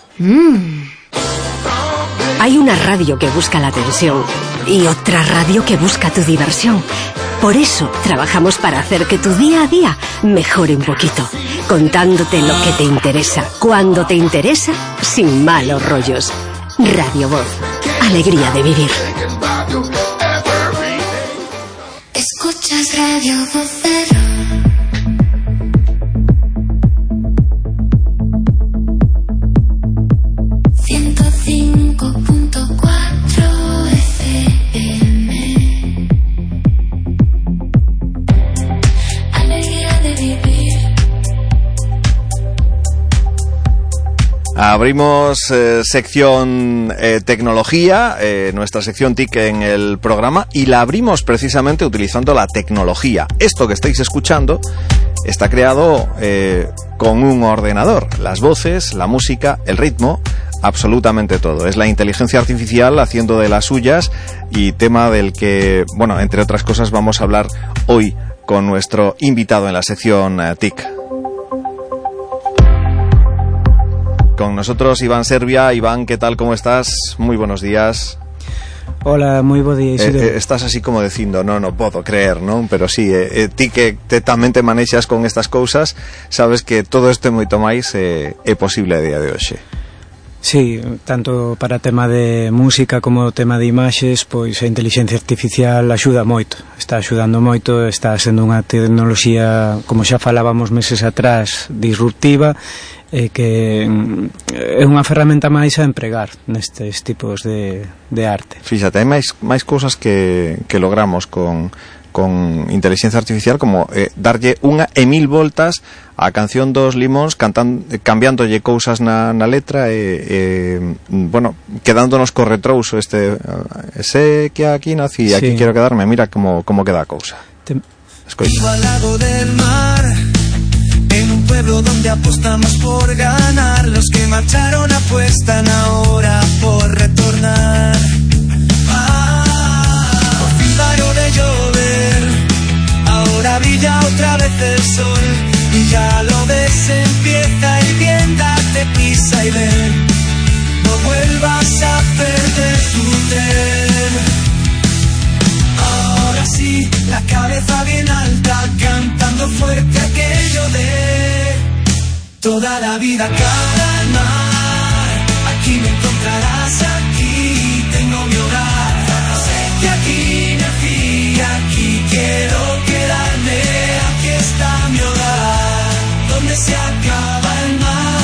[SPEAKER 5] Hay una radio que busca la atención y otra radio que busca tu diversión. Por eso trabajamos para hacer que tu día a día mejore un poquito, contándote lo que te interesa, cuando te interesa, sin malos rollos. Radio Voz, alegría de vivir.
[SPEAKER 14] Escuchas Radio Voz.
[SPEAKER 1] Abrimos sección tecnología, nuestra sección TIC en el programa, y la abrimos precisamente utilizando la tecnología. Esto que estáis escuchando está creado con un ordenador. Las voces, la música, el ritmo, absolutamente todo. Es la inteligencia artificial haciendo de las suyas, y tema del que, bueno, entre otras cosas vamos a hablar hoy con nuestro invitado en la sección TIC. Con nosotros Iván Servia. Iván, ¿qué tal? ¿Cómo estás? Muy buenos días.
[SPEAKER 17] Hola, moi bo día, Isidro.
[SPEAKER 1] Estás así como dicindo, non podo creer, non? Pero sí, ti que tamén te manexas con estas cousas, sabes que todo isto e moito máis é posible a día de hoxe.
[SPEAKER 17] Sí, tanto para tema de música como tema de imaxes, pois a inteligencia artificial axuda moito, está axudando moito, está sendo unha tecnoloxía, como xa falábamos meses atrás, disruptiva, que é unha ferramenta máis a empregar nestes tipos de arte.
[SPEAKER 1] Fíxate, hai máis cousas que logramos con inteligencia artificial, como darlle unha e mil voltas a canción dos Limóns, cambiándolle cousas na letra e bueno, quedándonos co retrouso sé que aquí nací, aquí quiero quedarme. Mira como queda a cousa. Escoita.
[SPEAKER 14] Vivo al lado del mar, en un pueblo donde apostamos por ganar. Los que marcharon apuestan ahora por retornar. Por fin paró de llover, ahora brilla otra vez el sol. Y ya lo ves, empieza el bien, date prisa y ven. No vuelvas a perder tu tren. Ahora sí, la cabeza bien alta, cantando fuerte aquello de toda la vida cara al mar. Aquí me encontrarás, aquí tengo mi hogar. Sé que aquí nací, aquí quiero quedarme. Aquí está mi hogar, donde se acaba el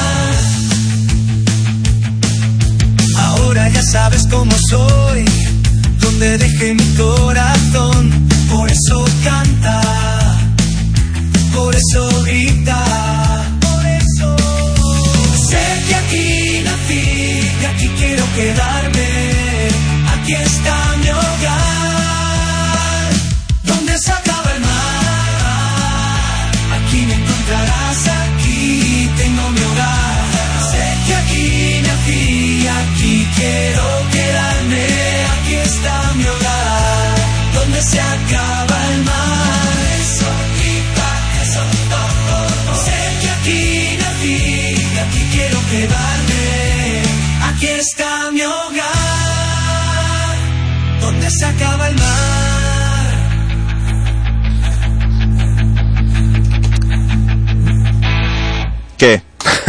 [SPEAKER 14] mar. Ahora ya sabes cómo soy, donde dejé mi corazón. Por eso canta, por eso grita, por eso sé que aquí nací y aquí quiero quedarme. Aquí está mi hogar, donde se acaba el mar. Aquí me encontrarás, aquí tengo mi hogar. Sé que aquí nací y aquí quiero quedarme. Aquí está mi hogar, donde se acaba el mar. Eso quita, eso todo. Sé que aquí nací y aquí quiero quedarme. Aquí está mi hogar, donde se acaba el mar.
[SPEAKER 1] ¿Qué?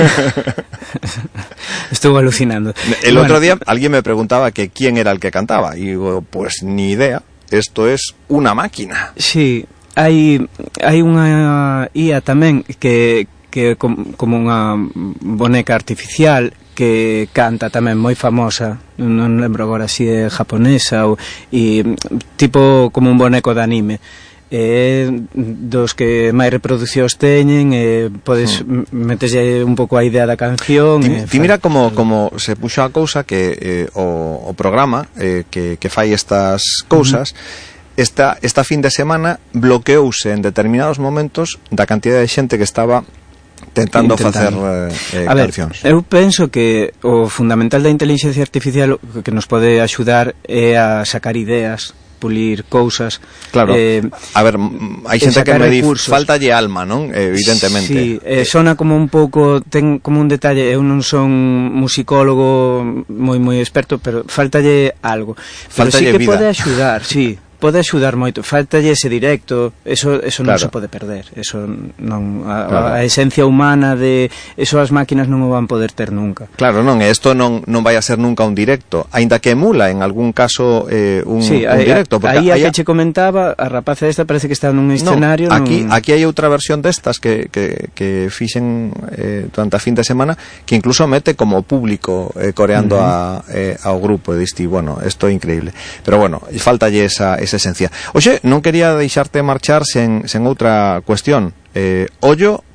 [SPEAKER 17] Estuve alucinando.
[SPEAKER 1] El otro día alguien me preguntaba que quién era el que cantaba, y digo, pues ni idea. Esto es una máquina.
[SPEAKER 17] Sí, hai unha IA tamén que como unha boneca artificial que canta tamén, moi famosa, non lembro agora se é japonesa ou tipo como un boneco de anime. Dos que máis reproducións teñen, podes meteslle un pouco a idea da canción.
[SPEAKER 1] Ti mira como se puxo a cousa que o programa que fai estas cousas, esta fin de semana bloqueouse en determinados momentos da cantidad de xente que estaba tentando facer cancións.
[SPEAKER 17] Eu penso que o fundamental da inteligencia artificial que nos pode axudar é a sacar ideas, pulir cousas.
[SPEAKER 1] Claro, a ver, hai xente que me di faltalle alma, non? Evidentemente.
[SPEAKER 17] Sí, sona como un pouco, ten como un detalle, eu non son musicólogo moi experto, pero faltalle algo. Faltalle sí que vida. Pode axudar, sí. Pode axudar moito, faltalle ese directo, eso non se pode perder, eso non, a esencia humana de eso as máquinas non o van poder ter nunca.
[SPEAKER 1] Claro, non, isto non vai a ser nunca un directo, aínda que emula en algún caso un directo,
[SPEAKER 17] porque aí a que che comentaba, a rapaza esta parece que está nun escenario.
[SPEAKER 1] Aquí hai outra versión destas que fixen durante a fin de semana, que incluso mete como público coreando ao grupo, e diste, bueno, isto é increíble. Pero bueno, faltalle esa esencia. Oxe, non quería deixarte marchar sen outra cuestión. Ollo,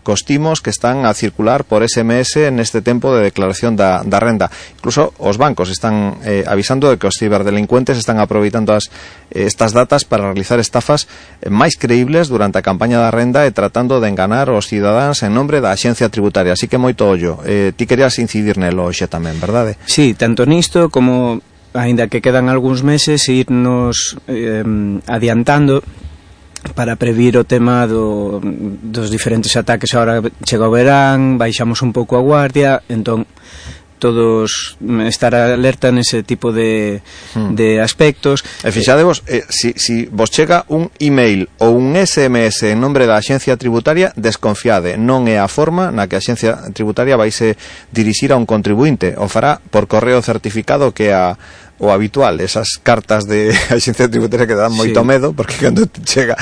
[SPEAKER 1] cos timos que están a circular por SMS neste tempo de declaración da renda. Incluso os bancos están avisando de que os ciberdelincuentes están aproveitando estas datas para realizar estafas máis creíbles durante a campaña da renda e tratando de enganar os cidadáns en nombre da Axencia Tributaria. Así que moito ollo. Ti querías incidir nelo hoxe tamén, verdade?
[SPEAKER 17] Sí, tanto nisto como aínda que quedan algúns meses irnos adiantando para previr o tema dos diferentes ataques. Ahora chega o verán, baixamos un pouco a guardia, entón todos estar alerta nese tipo de aspectos.
[SPEAKER 1] E fixadevos, si vos chega un email ou un SMS en nombre da Axencia Tributaria, desconfiade, non é a forma na que a Axencia Tributaria vaise dirixir a un contribuinte, o fará por correo certificado, que é o habitual, esas cartas de Axencia Tributaria que dan moito medo, porque cando te chega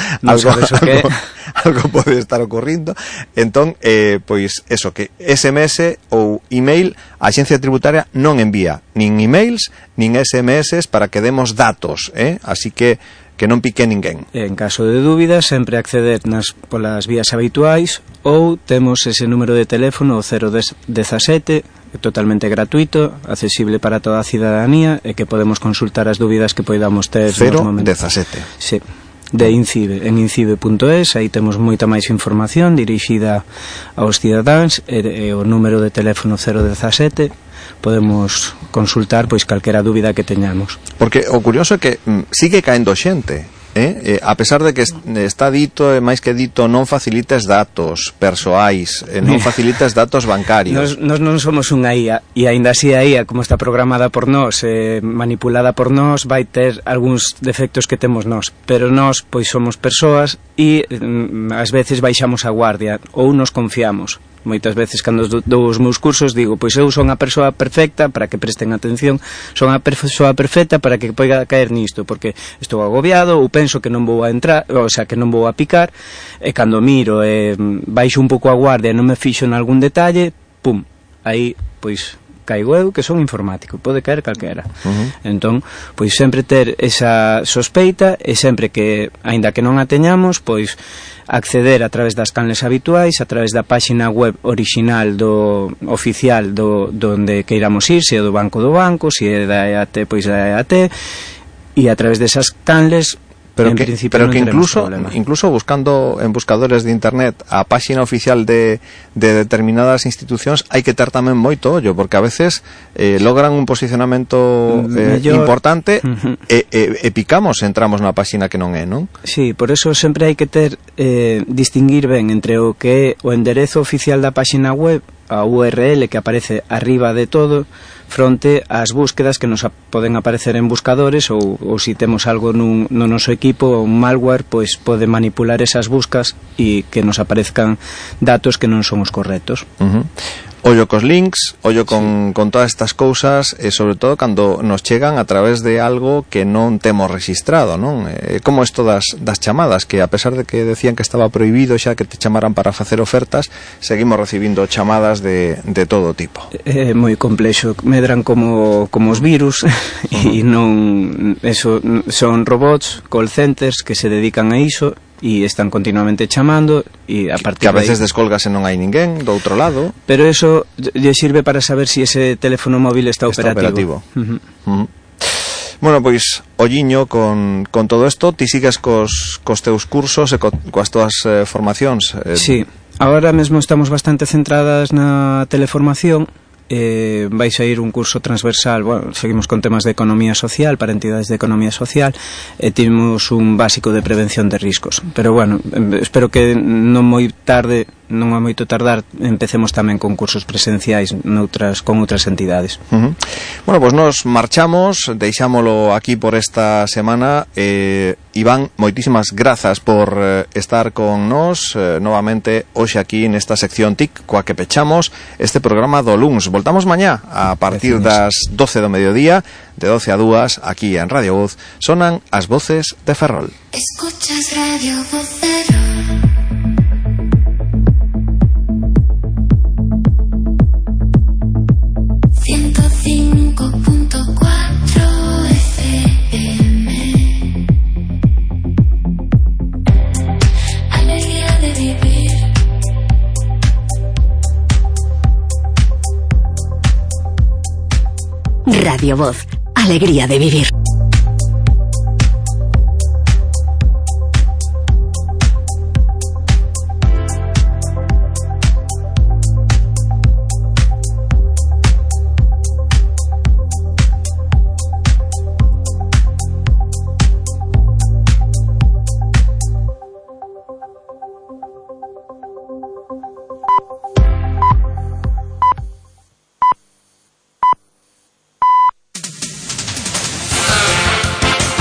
[SPEAKER 1] algo pode estar ocurrindo. Entón, pois, eso, que SMS ou email, a Axencia Tributaria non envía nin emails, nin SMS para que demos datos, así que non pique ninguén.
[SPEAKER 17] En caso de dúbida, sempre acceder polas vías habituais, ou temos ese número de teléfono, o 017, totalmente gratuito, accesible para toda a cidadanía, e que podemos consultar as dúbidas que poidamos ter.
[SPEAKER 1] 017.
[SPEAKER 17] Sí, de INCIBE, en incibe.es, aí temos moita máis información dirixida aos cidadáns, e o número de teléfono 017 podemos consultar pois calquera dúbida que teñamos.
[SPEAKER 1] Porque o curioso é que sigue caendo xente, a pesar de que está dito, e máis que dito, non facilites datos persoais, non facilites datos bancarios.
[SPEAKER 17] Nos non somos unha IA, e aínda así a IA, como está programada por nós, manipulada por nós, vai ter algúns defectos que temos nós, pero nós pois somos persoas e ás veces baixamos a guardia ou nos confiamos. Moitas veces cando dou os meus cursos digo, pois eu son a persoa perfecta para que presten atención, son a persoa perfecta para que poida caer nisto, porque estou agobiado ou penso que non vou a entrar, o sea, que non vou a picar, e cando miro e baixo un pouco a guardia e non me fixo en algún detalle, pum, aí pois caigo eu, que son informático, pode caer calquera. Entón, pois sempre ter esa sospeita, e sempre que, aínda que non a teñamos, pois acceder a través das canles habituais, a través da páxina web original oficial donde queiramos ir, se é do banco, se é da EAT, pois da EAT, e a través desas canles. Pero que incluso buscando en buscadores de internet a páxina oficial de determinadas institucións, hai que ter tamén moito ollo, porque a veces logran un posicionamento importante e picamos, entramos na páxina que non é, non? Sí, por eso sempre hai que ter distinguir ben entre o que é o enderezo oficial da páxina web, a URL que aparece arriba de todo, fronte ás búsquedas que nos poden aparecer en buscadores, ou se temos algo no noso equipo, un malware, pois pode manipular esas buscas e que nos aparezcan datos que non son os correctos.
[SPEAKER 1] Ollo cos links, ollo con todas estas cousas, e sobre todo cando nos chegan a través de algo que non temos registrado, non? Como isto das chamadas, que a pesar de que decían que estaba prohibido xa que te chamaran para facer ofertas, seguimos recibindo chamadas de todo tipo.
[SPEAKER 17] É moi complexo, medran como os virus, e non, eso son robots, call centers que se dedican a iso, e están continuamente chamando, e a partir
[SPEAKER 1] que a veces descolgase non hai ninguén do outro lado,
[SPEAKER 17] pero eso lle sirve para saber si ese teléfono móvil está operativo.
[SPEAKER 1] Bueno, pois olliño con todo isto. Ti sigues cos teus cursos e coas túas formacións?
[SPEAKER 17] Sí, agora mesmo estamos bastante centradas na teleformación. Vais a ir un curso transversal, bueno, seguimos con temas de economía social para entidades de economía social, e temos un básico de prevención de riscos, pero bueno, espero que non a moito tardar empecemos tamén con cursos presenciais con outras entidades.
[SPEAKER 1] Bueno, pois nos marchamos, deixámolo aquí por esta semana. Iván, moitísimas grazas por estar con nós novamente hoxe aquí nesta sección TIC coa que pechamos este programa do luns. Voltamos mañá a partir das 12 do mediodía, de 12 a 2, aquí en Radio Voz. Sonan as voces de Ferrol.
[SPEAKER 14] Escuchas Radio Voz Ferrol.
[SPEAKER 5] Biovoz. Alegría de vivir.